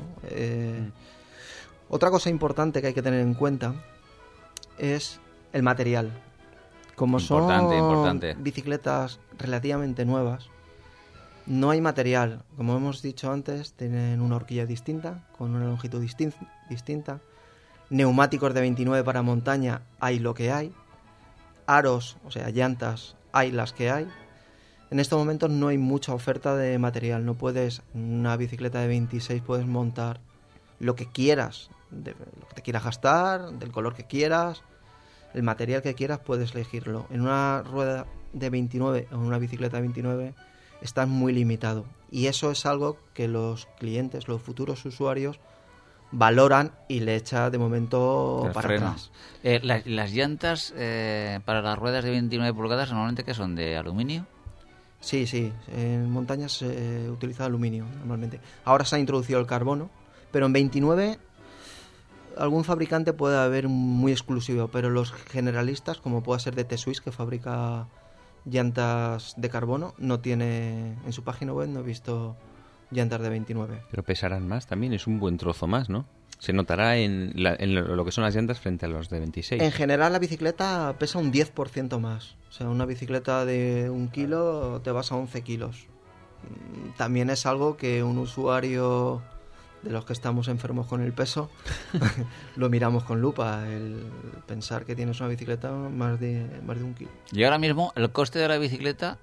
Otra cosa importante que hay que tener en cuenta es el material. Como Importante. son bicicletas relativamente nuevas, no hay material. Como hemos dicho antes, tienen una horquilla distinta, con una longitud distinta. Neumáticos de 29 para montaña, hay lo que hay. Aros, o sea, llantas, hay las que hay. En estos momentos no hay mucha oferta de material. No puedes, en una bicicleta de 26 puedes montar lo que quieras, lo que te quieras gastar, del color que quieras, el material que quieras, puedes elegirlo. En una rueda de 29 o en una bicicleta de 29 estás muy limitado. Y eso es algo que los clientes, los futuros usuarios, valoran y le echa de momento El para freno. atrás. Las llantas para las ruedas de 29 pulgadas normalmente que son de aluminio. Sí, en montañas se utiliza aluminio normalmente. Ahora se ha introducido el carbono, pero en 29 algún fabricante puede haber muy exclusivo, pero los generalistas, como puede ser de T-Swiss, que fabrica llantas de carbono, no tiene, en su página web no he visto llantas de 29. Pero pesarán más también, es un buen trozo más, ¿no? Se notará en lo que son las llantas frente a los de 26. En general la bicicleta pesa un 10% más. O sea, una bicicleta de 1 kilo te vas a 11 kilos. También es algo que un usuario de los que estamos enfermos con el peso lo miramos con lupa, el pensar que tienes una bicicleta más de 1 kilo. Y ahora mismo el coste de la bicicleta,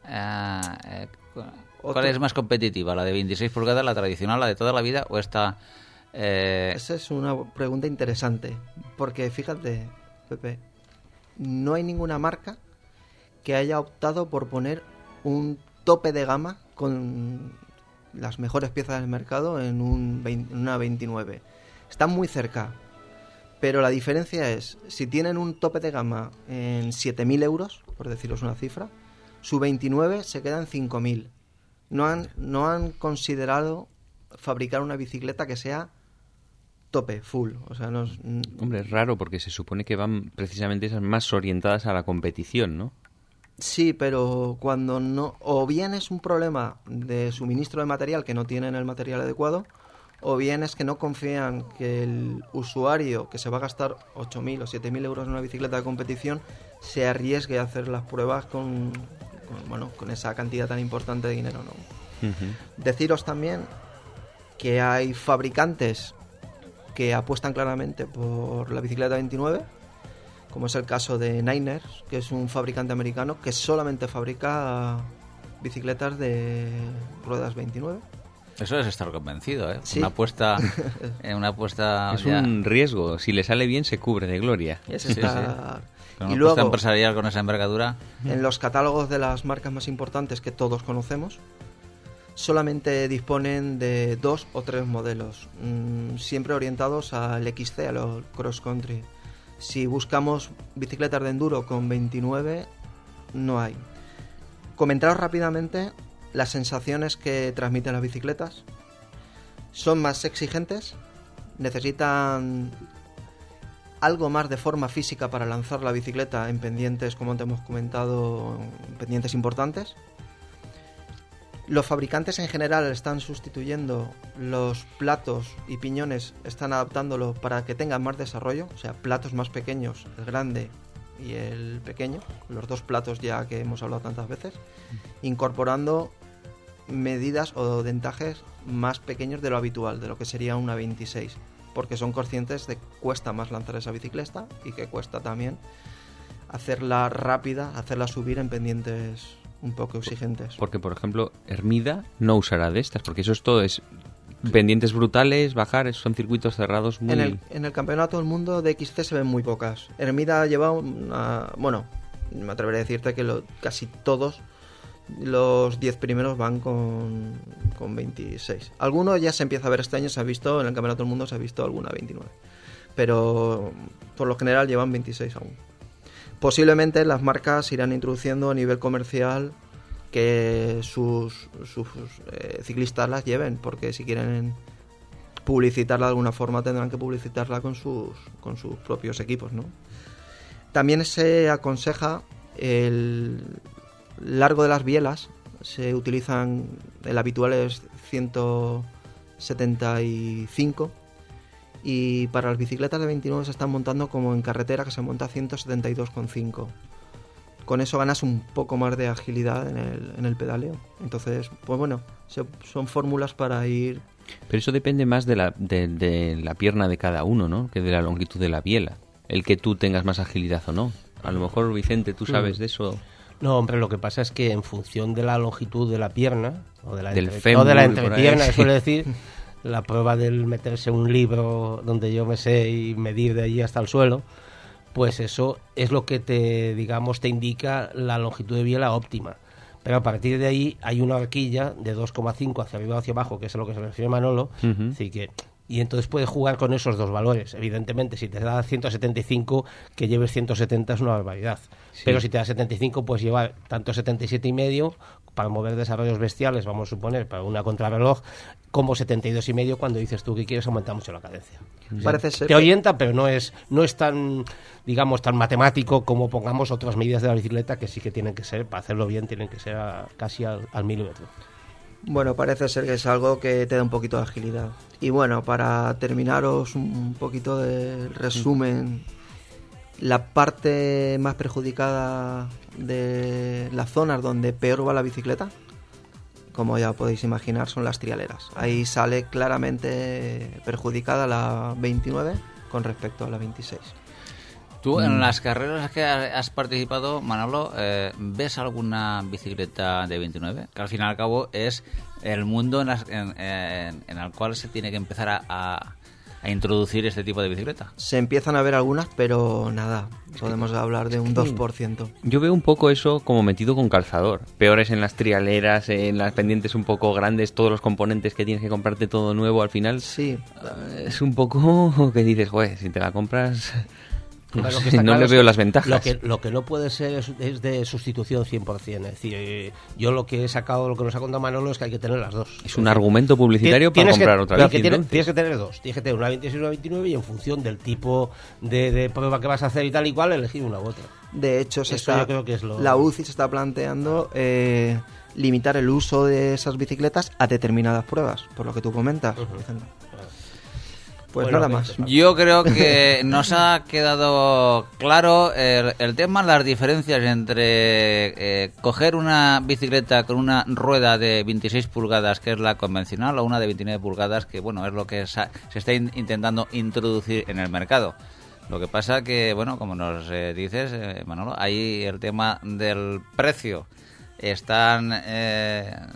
¿cuál es más competitiva? ¿La de 26 pulgadas, la tradicional, la de toda la vida o esta? Esa es una pregunta interesante, porque fíjate, Pepe, no hay ninguna marca que haya optado por poner un tope de gama con las mejores piezas del mercado en una 29. Están muy cerca, pero la diferencia es, si tienen un tope de gama en 7.000 euros, por deciros una cifra, su 29 se queda en 5.000. No han considerado fabricar una bicicleta que sea tope, full. O sea, Hombre, es raro porque se supone que van precisamente esas más orientadas a la competición, ¿no? Sí, pero cuando no... O bien es un problema de suministro de material, que no tienen el material adecuado, o bien es que no confían que el usuario que se va a gastar 8.000 o 7.000 euros en una bicicleta de competición se arriesgue a hacer las pruebas con esa cantidad tan importante de dinero, ¿no? Uh-huh. Deciros también que hay fabricantes que apuestan claramente por la bicicleta 29, como es el caso de Niners, que es un fabricante americano que solamente fabrica bicicletas de ruedas 29. Eso es estar convencido, ¿eh? Sí. Una apuesta... Es un riesgo. Si le sale bien, se cubre de gloria. Es Sí, estar... Con Y una luego, apuesta empresarial con esa envergadura... en los catálogos de las marcas más importantes que todos conocemos, solamente disponen de 2 o 3 modelos, siempre orientados al XC, a los cross country. Si buscamos bicicletas de enduro con 29, no hay. Comentaros rápidamente las sensaciones que transmiten las bicicletas. Son más exigentes, necesitan algo más de forma física para lanzar la bicicleta en pendientes, como te hemos comentado, pendientes importantes. Los fabricantes en general están sustituyendo los platos y piñones, están adaptándolo para que tengan más desarrollo, o sea, platos más pequeños, el grande y el pequeño, los 2 platos ya que hemos hablado tantas veces, incorporando medidas o dentajes más pequeños de lo habitual, de lo que sería una 26, porque son conscientes de que cuesta más lanzar esa bicicleta y que cuesta también hacerla rápida, hacerla subir en pendientes un poco exigentes. Porque, por ejemplo, Hermida no usará de estas, porque eso es todo, es pendientes brutales, bajar, son circuitos cerrados muy... En el campeonato del mundo de XC se ven muy pocas. Hermida lleva bueno, me atreveré a decirte que casi todos los 10 primeros van con 26. Algunos ya se empieza a ver este año, se ha visto, en el campeonato del mundo se ha visto alguna 29. Pero por lo general llevan 26 aún. Posiblemente las marcas irán introduciendo a nivel comercial que sus ciclistas las lleven, porque si quieren publicitarla de alguna forma tendrán que publicitarla con sus propios equipos, ¿no? También se aconseja el largo de las bielas, se utilizan, el habitual es 175, y para las bicicletas de 29 se están montando como en carretera, que se monta a 172,5. Con eso ganas un poco más de agilidad en el pedaleo. Entonces, pues bueno, son fórmulas para ir... Pero eso depende más de la pierna de cada uno, ¿no? Que de la longitud de la biela. El que tú tengas más agilidad o no. A lo mejor, Vicente, ¿tú sabes de eso? No, hombre, lo que pasa es que en función de la longitud de la pierna, o de la, del fémur, o de la entrepierna, sí. suele decir, la prueba del meterse un libro donde yo me sé y medir de allí hasta el suelo, pues eso es lo que te indica la longitud de biela óptima. Pero a partir de ahí hay una horquilla de 2,5 hacia arriba o hacia abajo, que es a lo que se refiere Manolo, así que... Y entonces puedes jugar con esos 2 valores. Evidentemente, si te da 175, que lleves 170 es una barbaridad. Sí. Pero si te da 75, puedes llevar tanto 77,5 para mover desarrollos bestiales, vamos a suponer, para una contrarreloj, como 72,5 cuando dices tú que quieres aumentar mucho la cadencia. Parece ser te orienta, pero no es tan, tan matemático como pongamos otras medidas de la bicicleta que sí que tienen que ser, para hacerlo bien, tienen que ser casi al milímetro. Bueno, parece ser que es algo que te da un poquito de agilidad. Y bueno, para terminaros un poquito de resumen, la parte más perjudicada de las zonas donde peor va la bicicleta, como ya podéis imaginar, son las trialeras. Ahí sale claramente perjudicada la 29 con respecto a la 26. Tú, en las carreras que has participado, Manolo, ¿ves alguna bicicleta de 29? Que al fin y al cabo es el mundo en el cual se tiene que empezar a introducir este tipo de bicicleta. Se empiezan a ver algunas, pero nada, podemos hablar de un 2%. Yo veo un poco eso como metido con calzador. Peores en las trialeras, en las pendientes un poco grandes, todos los componentes que tienes que comprarte todo nuevo al final. Sí. Es un poco que dices, güey, si te la compras... Claro, no le veo las ventajas. Lo que no puede ser es de sustitución 100%. Es decir, yo lo que nos ha contado Manolo es que hay que tener las dos. Es un argumento publicitario para comprar otra bici. Tienes que tener dos. Tienes que tener una 26 y una 29 y en función del tipo de prueba que vas a hacer y tal y cual, elegir una u otra. De hecho, yo creo que es la UCI se está planteando limitar el uso de esas bicicletas a determinadas pruebas, por lo que tú comentas. Pues bueno, nada más. Yo creo que nos ha quedado claro el tema, las diferencias entre coger una bicicleta con una rueda de 26 pulgadas, que es la convencional, o una de 29 pulgadas, que bueno, es lo que se está intentando introducir en el mercado. Lo que pasa que, bueno, como nos dices, Manolo, ahí el tema del precio están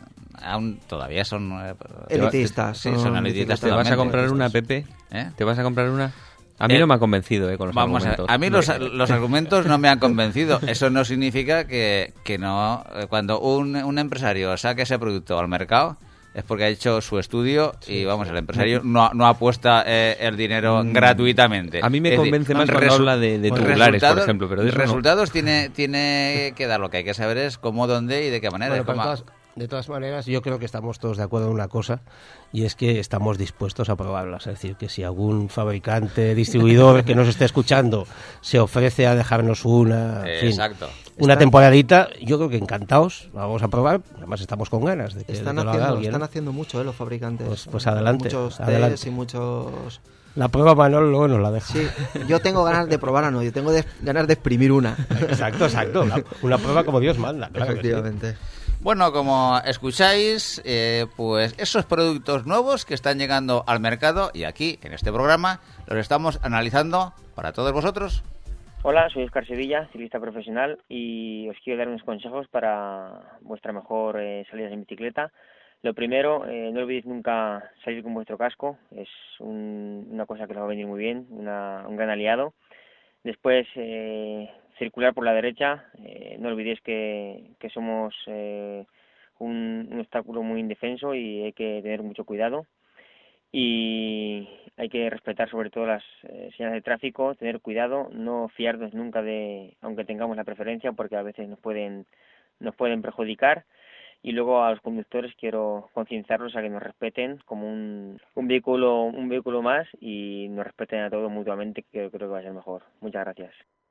aún todavía son elitistas. Sí, son elitistas. ¿Te vas a comprar una, Pepe? ¿Te vas a comprar una? A mí no me ha convencido con los argumentos. A mí los argumentos no me han convencido. Eso no significa que no... Cuando un empresario saque ese producto al mercado es porque ha hecho su estudio y, vamos, el empresario no apuesta el dinero gratuitamente. A mí me convence más cuando habla de tubulares, por ejemplo. Pero de resultados tiene que dar. Lo que hay que saber es cómo, dónde y de qué manera. De todas maneras, yo creo que estamos todos de acuerdo en una cosa, y es que estamos dispuestos a probarlas. Es decir, que si algún fabricante, distribuidor que nos esté escuchando se ofrece a dejarnos una temporadita, yo creo que encantados, vamos a probar. Además estamos con ganas de que están haciendo mucho los fabricantes. Pues adelante. Muchos adelante. test y muchos... La prueba Manol luego nos la deja. Sí, yo tengo ganas de probar yo tengo ganas de exprimir una. Exacto. Una prueba como Dios manda, claro. Efectivamente. Bueno, como escucháis, pues esos productos nuevos que están llegando al mercado, y aquí, en este programa, los estamos analizando para todos vosotros. Hola, soy Óscar Sevilla, ciclista profesional, y os quiero dar unos consejos para vuestra mejor salida en bicicleta. Lo primero, no olvidéis nunca salir con vuestro casco, es una cosa que os va a venir muy bien, un gran aliado. Después, circular por la derecha, no olvidéis que somos un obstáculo muy indefenso y hay que tener mucho cuidado. Y hay que respetar sobre todo las señales de tráfico, tener cuidado, no fiarnos nunca aunque tengamos la preferencia, porque a veces nos pueden perjudicar. Y luego a los conductores quiero concienciarlos a que nos respeten como un vehículo más y nos respeten a todos mutuamente, que creo que va a ser mejor. Muchas gracias.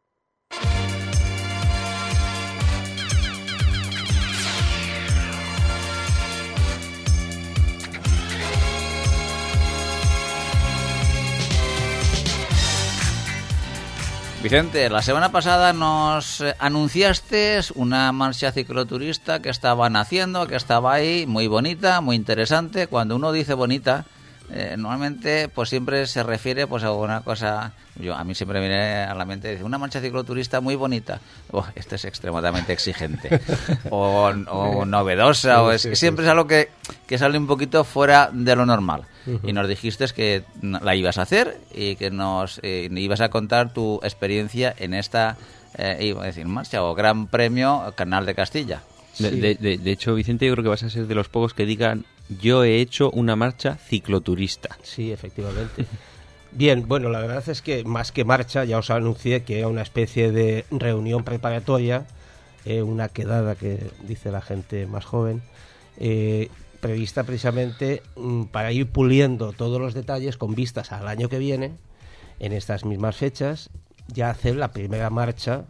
Vicente, la semana pasada nos anunciaste una marcha cicloturista que estaban haciendo, que estaba ahí, muy bonita, muy interesante. Cuando uno dice bonita, normalmente pues siempre se refiere pues a una cosa... A mí siempre me viene a la mente una marcha cicloturista muy bonita. Esto es extremadamente exigente. o novedosa, siempre es algo que sale un poquito fuera de lo normal. Y nos dijiste que la ibas a hacer y que nos ibas a contar tu experiencia en esta iba a decir marcha o Gran Premio Canal de Castilla. De hecho, Vicente, yo creo que vas a ser de los pocos que digan: yo he hecho una marcha cicloturista. Sí, efectivamente. Bien, bueno, la verdad es que más que marcha, ya os anuncié que era una especie de reunión preparatoria, una quedada que dice la gente más joven, prevista precisamente para ir puliendo todos los detalles con vistas al año que viene, en estas mismas fechas, ya hacer la primera marcha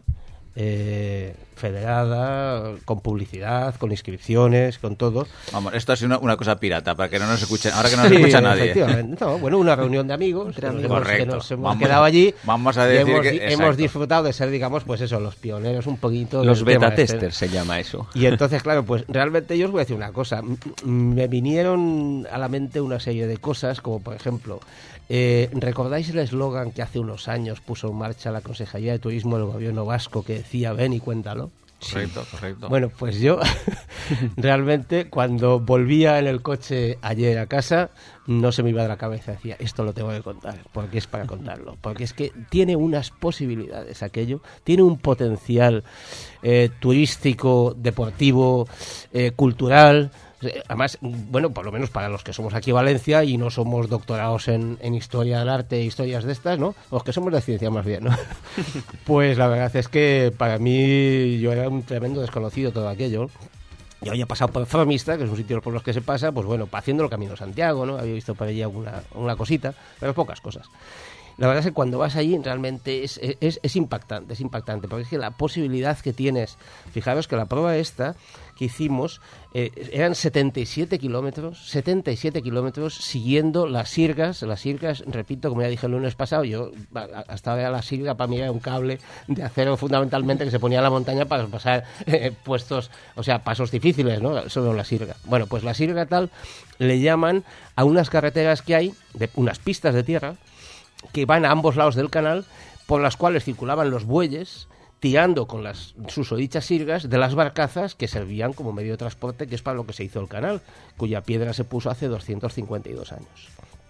federada, con publicidad, con inscripciones, con todo. Vamos, esto es una cosa pirata, para que no nos escuchen, ahora que no nos escucha nadie. Efectivamente. No, bueno, una reunión de amigos, Correcto. Que nos hemos quedado allí. Vamos a decir hemos disfrutado de ser, digamos, pues eso, los pioneros un poquito. Los beta testers se llama eso. Y entonces, claro, pues realmente yo os voy a decir una cosa. Me vinieron a la mente una serie de cosas, como por ejemplo, ¿recordáis el eslogan que hace unos años puso en marcha la Consejería de Turismo del Gobierno Vasco que decía: ven y cuéntalo? Correcto. Bueno, pues yo realmente cuando volvía en el coche ayer a casa no se me iba de la cabeza, decía, esto lo tengo que contar, porque es para contarlo, porque es que tiene unas posibilidades aquello, tiene un potencial turístico, deportivo, cultural. Además, bueno, por lo menos para los que somos aquí en Valencia y no somos doctorados en historia del arte, historias de estas, ¿no? Los que somos de ciencia más bien, ¿no? Pues la verdad es que para mí yo era un tremendo desconocido todo aquello. Yo había pasado por Formista, que es un sitio por los que se pasa, pues bueno, haciendo el Camino de Santiago, ¿no? Había visto por allí una cosita, pero pocas cosas. La verdad es que cuando vas allí realmente es impactante, porque es que la posibilidad que tienes, fijaros que la prueba esta que hicimos eran 77 kilómetros siguiendo las sirgas, repito, como ya dije el lunes pasado, yo hasta ahora la sirga para mí era un cable de acero fundamentalmente que se ponía a la montaña para pasar pasos difíciles, ¿no? Sobre la sirga. Bueno, pues la sirga tal le llaman a unas carreteras que hay, de unas pistas de tierra, que van a ambos lados del canal, por las cuales circulaban los bueyes tirando con las susodichas sirgas de las barcazas que servían como medio de transporte, que es para lo que se hizo el canal, cuya piedra se puso hace 252 años.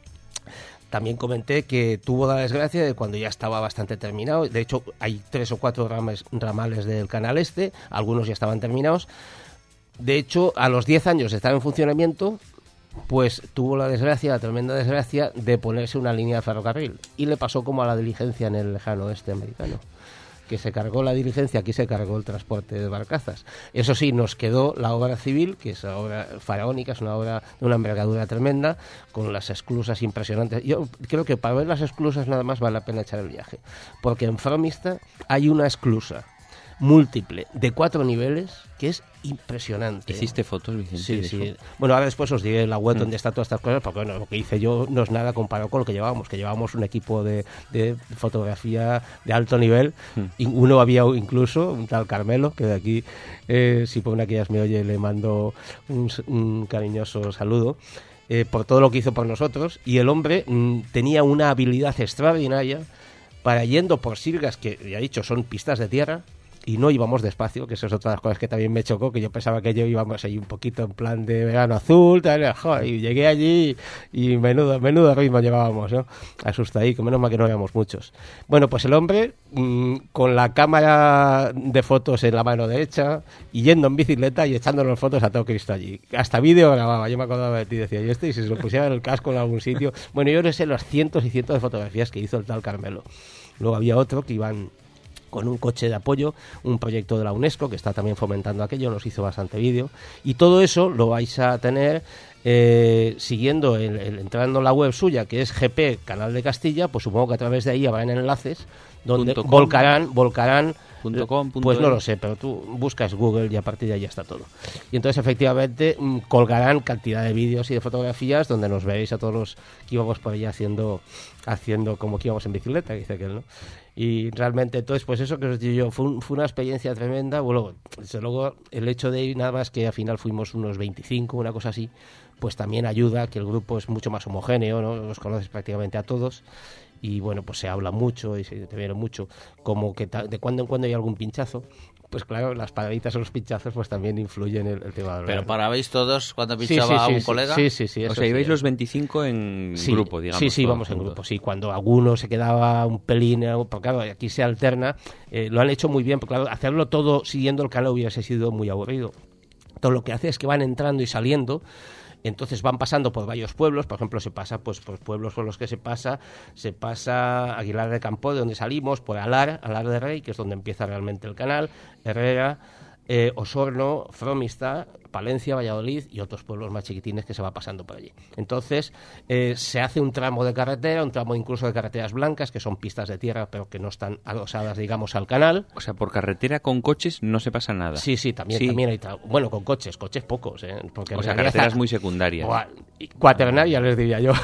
También comenté que tuvo la desgracia de cuando ya estaba bastante terminado. De hecho, hay 3 o 4 ramales del canal este, algunos ya estaban terminados. De hecho, a los 10 años de estar en funcionamiento, pues tuvo la tremenda desgracia, de ponerse una línea de ferrocarril. Y le pasó como a la diligencia en el lejano oeste americano, que se cargó la diligencia, aquí se cargó el transporte de barcazas. Eso sí, nos quedó la obra civil, que es la obra faraónica, es una obra de una envergadura tremenda, con las esclusas impresionantes. Yo creo que para ver las esclusas nada más vale la pena echar el viaje, porque en Fromista hay una esclusa múltiple de 4 niveles que es impresionante. ¿Hiciste fotos, Vicente? Sí. Bueno, ahora después os diré la web donde están todas estas cosas, porque bueno, lo que hice yo no es nada comparado con lo que llevábamos un equipo de fotografía de alto nivel. Y uno había incluso, un tal Carmelo, que de aquí, si por una que ellas me oye, le mando un cariñoso saludo, por todo lo que hizo por nosotros. Y el hombre tenía una habilidad extraordinaria para, yendo por sirgas que, ya he dicho, son pistas de tierra, y no íbamos despacio, que eso es otra de las cosas que también me chocó, que yo pensaba que yo íbamos ahí un poquito en plan de verano azul, tal, joder, y llegué allí y menudo ritmo llevábamos, ¿no? Asustadico, menos mal que no éramos muchos. Bueno, pues el hombre, con la cámara de fotos en la mano derecha, y yendo en bicicleta y echándonos fotos a todo Cristo allí. Hasta vídeo grababa, yo me acordaba de ti, decía, y si se lo pusiera en el casco en algún sitio. Bueno, yo no sé los cientos y cientos de fotografías que hizo el tal Carmelo. Luego había otro que iban con un coche de apoyo, un proyecto de la UNESCO que está también fomentando aquello, nos hizo bastante vídeo, y todo eso lo vais a tener siguiendo, entrando en la web suya, que es GP Canal de Castilla. Pues supongo que a través de ahí habrán enlaces donde volcarán pues no lo sé, pero tú buscas Google y a partir de ahí ya está todo. Y entonces efectivamente colgarán cantidad de vídeos y de fotografías donde nos veréis a todos los que íbamos por allá haciendo como que íbamos en bicicleta, dice aquel, ¿no? Y realmente, entonces, pues eso que os digo yo, fue una experiencia tremenda. Bueno, desde luego el hecho de ir, nada más que al final fuimos unos 25, una cosa así, pues también ayuda, que el grupo es mucho más homogéneo, ¿no? Los conoces prácticamente a todos. Y bueno, pues se habla mucho y se te viene mucho, como que de cuando en cuando hay algún pinchazo. Pues claro, las paraditas o los pinchazos pues también influyen en el tema de ¿Pero parabais todos cuando pinchaba un colega? Sí. O sea, ibais los 25 en grupo, digamos. Sí, vamos en grupo. Sí, cuando alguno se quedaba un pelín, porque claro, aquí se alterna, lo han hecho muy bien, porque claro, hacerlo todo siguiendo el canal hubiese sido muy aburrido. Todo lo que hace es que van entrando y saliendo. Entonces van pasando por varios pueblos, por ejemplo, se pasa pues por pueblos por los que se pasa Aguilar de Campo, de donde salimos, por Alar de Rey, que es donde empieza realmente el canal, Herrera, Osorno, Fromista, Palencia, Valladolid y otros pueblos más chiquitines que se va pasando por allí. Entonces se hace un tramo de carretera, un tramo incluso de carreteras blancas, que son pistas de tierra pero que no están adosadas, digamos, al canal. O sea, por carretera con coches no se pasa nada. Sí, también hay bueno, con coches pocos, porque o sea, carreteras muy secundarias. Cuaternarias, les diría yo.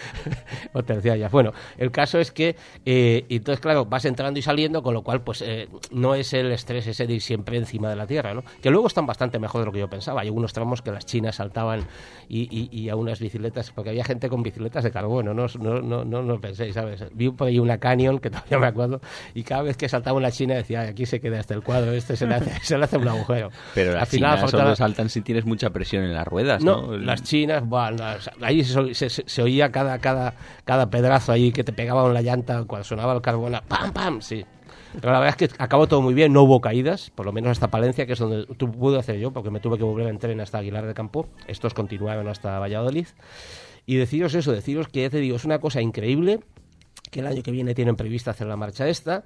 O terciarias. Bueno, el caso es que entonces, claro, vas entrando y saliendo, con lo cual pues no es el estrés ese de ir siempre encima de la tierra, ¿no? Que luego están bastante mejor de lo que yo pensaba. Hay algunos tramos que las chinas saltaban y a unas bicicletas, porque había gente con bicicletas de carbono, no penséis, ¿sabes? Vi por ahí una Canyon, que todavía me acuerdo, y cada vez que saltaba una china decía, aquí se queda hasta el cuadro, se le hace un agujero. Pero las chinas solo saltan si tienes mucha presión en las ruedas, ¿no? Las chinas, bueno, ahí se oía cada pedrazo ahí que te pegaba en la llanta cuando sonaba el carbono, ¡pam, pam! Sí. Pero la verdad es que acabó todo muy bien, no hubo caídas, por lo menos hasta Palencia, que es donde pude hacer yo, porque me tuve que volver en tren hasta Aguilar de Campo. Estos continuaron hasta Valladolid. Y deciros que ya te digo, es una cosa increíble, que el año que viene tienen prevista hacer la marcha esta.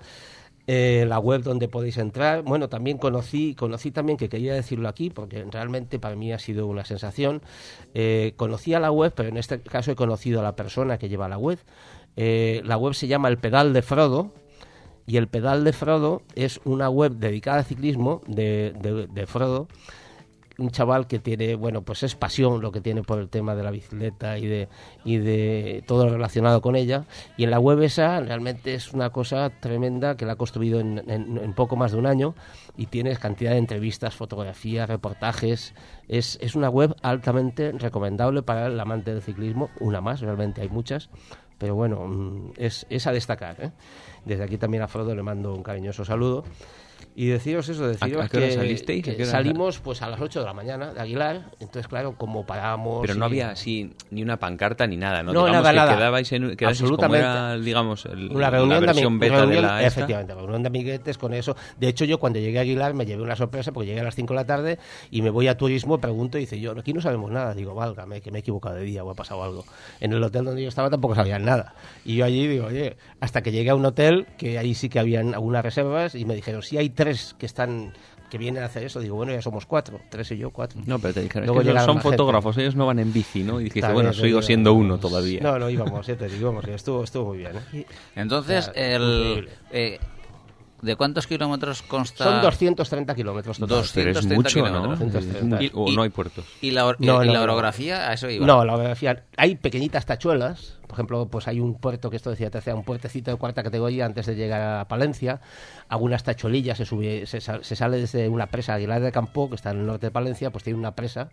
La web donde podéis entrar. Bueno, también conocí también, que quería decirlo aquí, porque realmente para mí ha sido una sensación. Conocí a la web, pero en este caso he conocido a la persona que lleva la web. La web se llama El Pedal de Frodo. Y El Pedal de Frodo es una web dedicada al ciclismo de Frodo, un chaval que tiene, bueno, pues es pasión lo que tiene por el tema de la bicicleta y de todo lo relacionado con ella. Y en la web esa realmente es una cosa tremenda que la ha construido en poco más de un año y tienes cantidad de entrevistas, fotografías, reportajes. Es una web altamente recomendable para el amante del ciclismo, una más, realmente hay muchas. Pero bueno, es a destacar, ¿eh? Desde aquí también a Frodo le mando un cariñoso saludo. Y deciros eso, ¿A qué hora salisteis? que salimos pues a las 8 de la mañana de Aguilar. Entonces, claro, como paramos... Pero no había así ni una pancarta ni nada, ¿no? No, digamos nada, que quedabais absolutamente. Como era, digamos, una reunión la versión beta de la esta. Efectivamente, reunión de amiguetes con eso. De hecho, yo cuando llegué a Aguilar me llevé una sorpresa porque llegué a las 5 de la tarde y me voy a turismo, pregunto y dice yo, aquí no sabemos nada. Digo, válgame, que me he equivocado de día o ha pasado algo. En el hotel donde yo estaba tampoco sabían nada. Y yo allí digo, oye, hasta que llegué a un hotel, que ahí sí que habían algunas reservas y me dijeron, si hay 3 que vienen a hacer eso, digo, bueno, ya somos 4, 3 y yo, 4. No, pero te dijeron, Luego es que son más fotógrafos, gente. ellos no van en bici, ¿no? Y dijiste, También, bueno, sigo siendo uno todavía. No, íbamos, te digo, que estuvo muy bien, ¿eh? Entonces, ¿de cuántos kilómetros consta? Son 230 kilómetros total. 230 mucho, kilómetros. ¿no? 230. O no hay puertos. ¿Y la orografía? A eso iba. No, la orografía. Hay pequeñitas tachuelas. Por ejemplo, pues hay un puerto, que esto decía Tercera, un puertecito de 4ª categoría antes de llegar a Palencia. Algunas tachuelillas, se sale desde una presa, Aguilar de Campoo, que está en el norte de Palencia, pues tiene una presa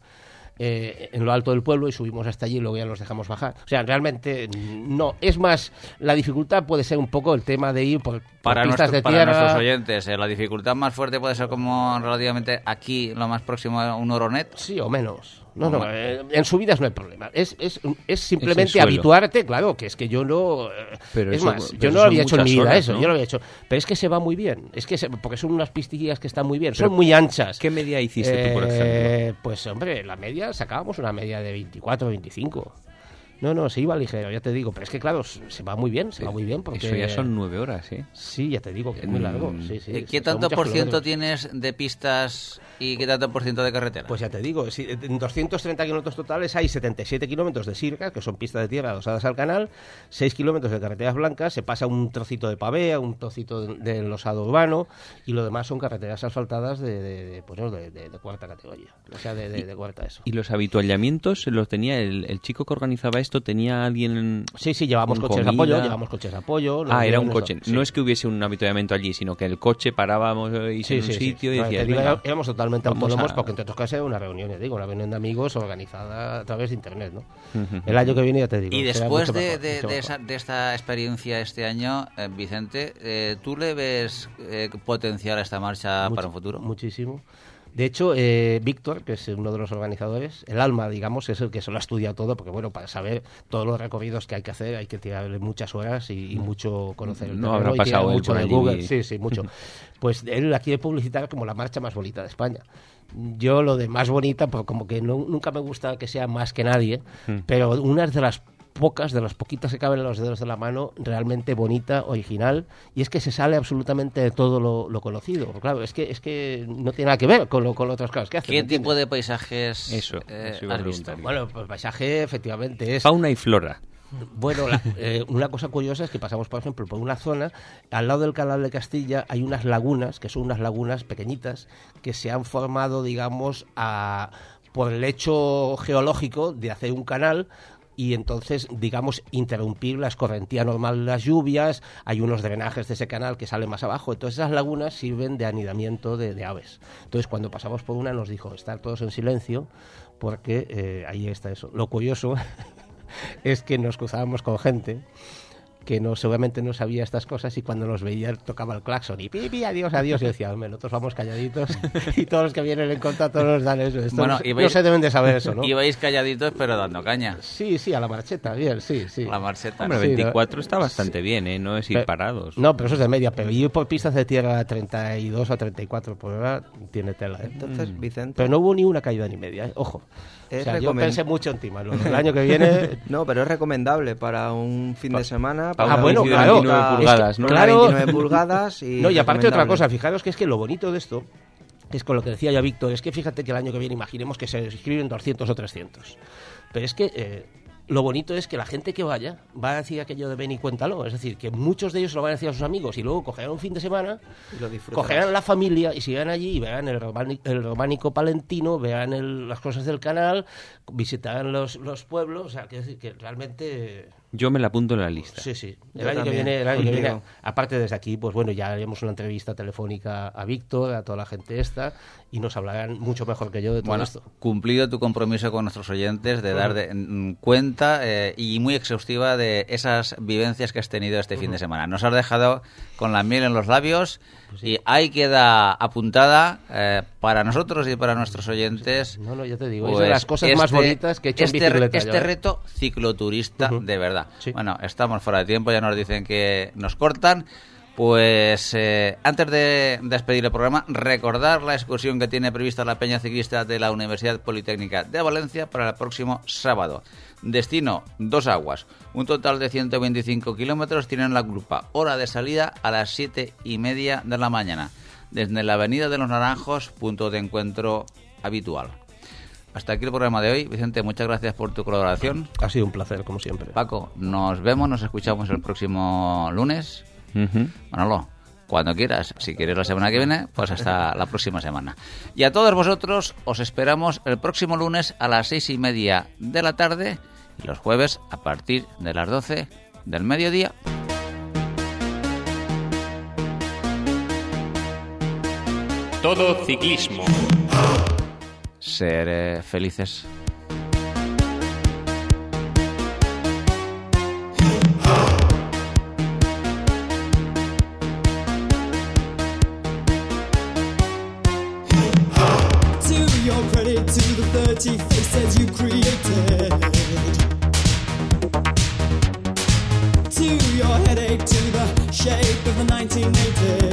en lo alto del pueblo y subimos hasta allí y luego ya nos dejamos bajar. O sea, realmente no. Es más, la dificultad puede ser un poco el tema de ir por pistas de tierra. Para nuestros oyentes, la dificultad más fuerte puede ser como relativamente aquí, lo más próximo a un Oronet. Sí, o menos. No, en subidas no hay problema. Es simplemente suelo. habituarte, claro, que es que yo no... Pero es eso, más, pero yo no lo había hecho en mi vida horas, eso, ¿no? yo lo había hecho. Pero es que se va muy bien, porque son unas pistillas que están muy bien, son muy anchas. ¿Qué media hiciste tú, por ejemplo? Pues hombre, la media, sacábamos una media de 24, 25. No, se iba ligero, ya te digo, pero es que claro, se va muy bien, porque... Eso ya son 9 horas, ¿eh? Sí, ya te digo que es muy largo, sí. ¿Qué tanto por ciento tienes de pistas y qué tanto por ciento de carretera? Pues ya te digo, en 230 kilómetros totales hay 77 kilómetros de sirga, que son pistas de tierra adosadas al canal, 6 kilómetros de carreteras blancas, se pasa un trocito de pavé, un trocito de losado urbano, y lo demás son carreteras asfaltadas de 4ª categoría, o sea, de cuarta eso. ¿Y los habituallamientos los tenía el chico que organizaba esto? ¿Tenía alguien? Sí, llevábamos coches de apoyo. Era un coche. Sí. No es que hubiese un avituallamiento allí, sino que el coche parábamos en un sitio y decías, éramos totalmente autónomos porque entre otras cosas era una reunión, una reunión de amigos organizada a través de internet, ¿no? El año que viene ya te digo. Y después de esta experiencia este año, Vicente, ¿tú le ves potencial a esta marcha para un futuro? Muchísimo. De hecho, Víctor, que es uno de los organizadores, el alma, digamos, es el que se lo ha estudiado todo, porque bueno, para saber todos los recorridos que hay que hacer hay que tirarle muchas horas y mucho conocer el terreno. Habrá pasado mucho de allí. Google. Sí, mucho. Pues él la quiere publicitar como la marcha más bonita de España. Yo lo de más bonita, pues como que nunca me gusta que sea más que nadie, pero una de las poquitas que caben en los dedos de la mano, realmente bonita, original, y es que se sale absolutamente de todo lo conocido. Claro, es que no tiene nada que ver con otras cosas que hacen. ¿Qué tipo de paisajes has visto? Bueno, pues paisaje efectivamente es... Fauna y flora. Bueno, una cosa curiosa es que pasamos, por ejemplo, por una zona, al lado del Canal de Castilla hay unas lagunas, que son unas lagunas pequeñitas, que se han formado, digamos, por el hecho geológico de hacer un canal, y entonces, digamos, interrumpir la escorrentía normal de las lluvias. Hay unos drenajes de ese canal que salen más abajo. Entonces esas lagunas sirven de anidamiento de aves. Entonces cuando pasamos por una nos dijo estar todos en silencio porque ahí está eso. Lo curioso es que nos cruzábamos con gente que seguramente no sabía estas cosas, y cuando nos veía tocaba el claxon y pipi, adiós, y decía, hombre, nosotros vamos calladitos y todos los que vienen en contacto nos dan eso. Bueno, no se deben de saber eso, ¿no? Ibais calladitos pero dando caña. Sí, a la marcheta, bien, sí. La marcheta. Hombre, 24 está bastante bien, no es ir parados. No, pero eso es de media, pero ir por pistas de tierra a 32 o 34 por hora tiene tela, ¿eh? Entonces, Vicente... Pero no hubo ni una caída ni media, ojo. O sea, yo pensé mucho en ti, Manu. El año que viene... No, pero es recomendable para un fin de semana. Bueno, claro. 29 pulgadas, ¿no? Claro. 29 pulgadas y... No, y aparte otra cosa, fijaros que es que lo bonito de esto es con lo que decía ya Víctor, es que fíjate que el año que viene imaginemos que se inscriben 200 o 300. Pero es que lo bonito es que la gente que vaya va a decir aquello de ven y cuéntalo. Es decir, que muchos de ellos lo van a decir a sus amigos y luego cogerán un fin de semana, cogerán la familia y sigan allí y vean el románico palentino, vean las cosas del canal, visitarán los pueblos. O sea, quiero decir que realmente... Yo me la apunto en la lista. Sí. El año que viene, aparte desde aquí, pues bueno, ya haremos una entrevista telefónica a Víctor, a toda la gente esta, y nos hablarán mucho mejor que yo de todo esto. Cumplido tu compromiso con nuestros oyentes de dar cuenta y muy exhaustiva de esas vivencias que has tenido este fin de semana. Nos has dejado con la miel en los labios y ahí queda apuntada para nosotros y para nuestros oyentes. No, ya te digo, es de las cosas más bonitas que he hecho en bicicleta. Este reto cicloturista de verdad. Sí. Bueno, estamos fuera de tiempo, ya nos dicen que nos cortan. Pues antes de despedir el programa, recordar la excursión que tiene prevista la Peña Ciclista de la Universidad Politécnica de Valencia para el próximo sábado. Destino, Dos Aguas. Un total de 125 kilómetros tienen la grupa. Hora de salida a las 7:30 de la mañana. Desde la Avenida de los Naranjos, punto de encuentro habitual. Hasta aquí el programa de hoy. Vicente, muchas gracias por tu colaboración. Ha sido un placer, como siempre. Paco, nos escuchamos el próximo lunes. Manolo, cuando quieras. Si quieres la semana que viene, pues hasta la próxima semana. Y a todos vosotros os esperamos el próximo lunes a las 6:30 de la tarde y los jueves a partir de las 12 del mediodía. Todo ciclismo. Ser felices. To the 30 faces you created, to your headache, to the shape of the 1980s.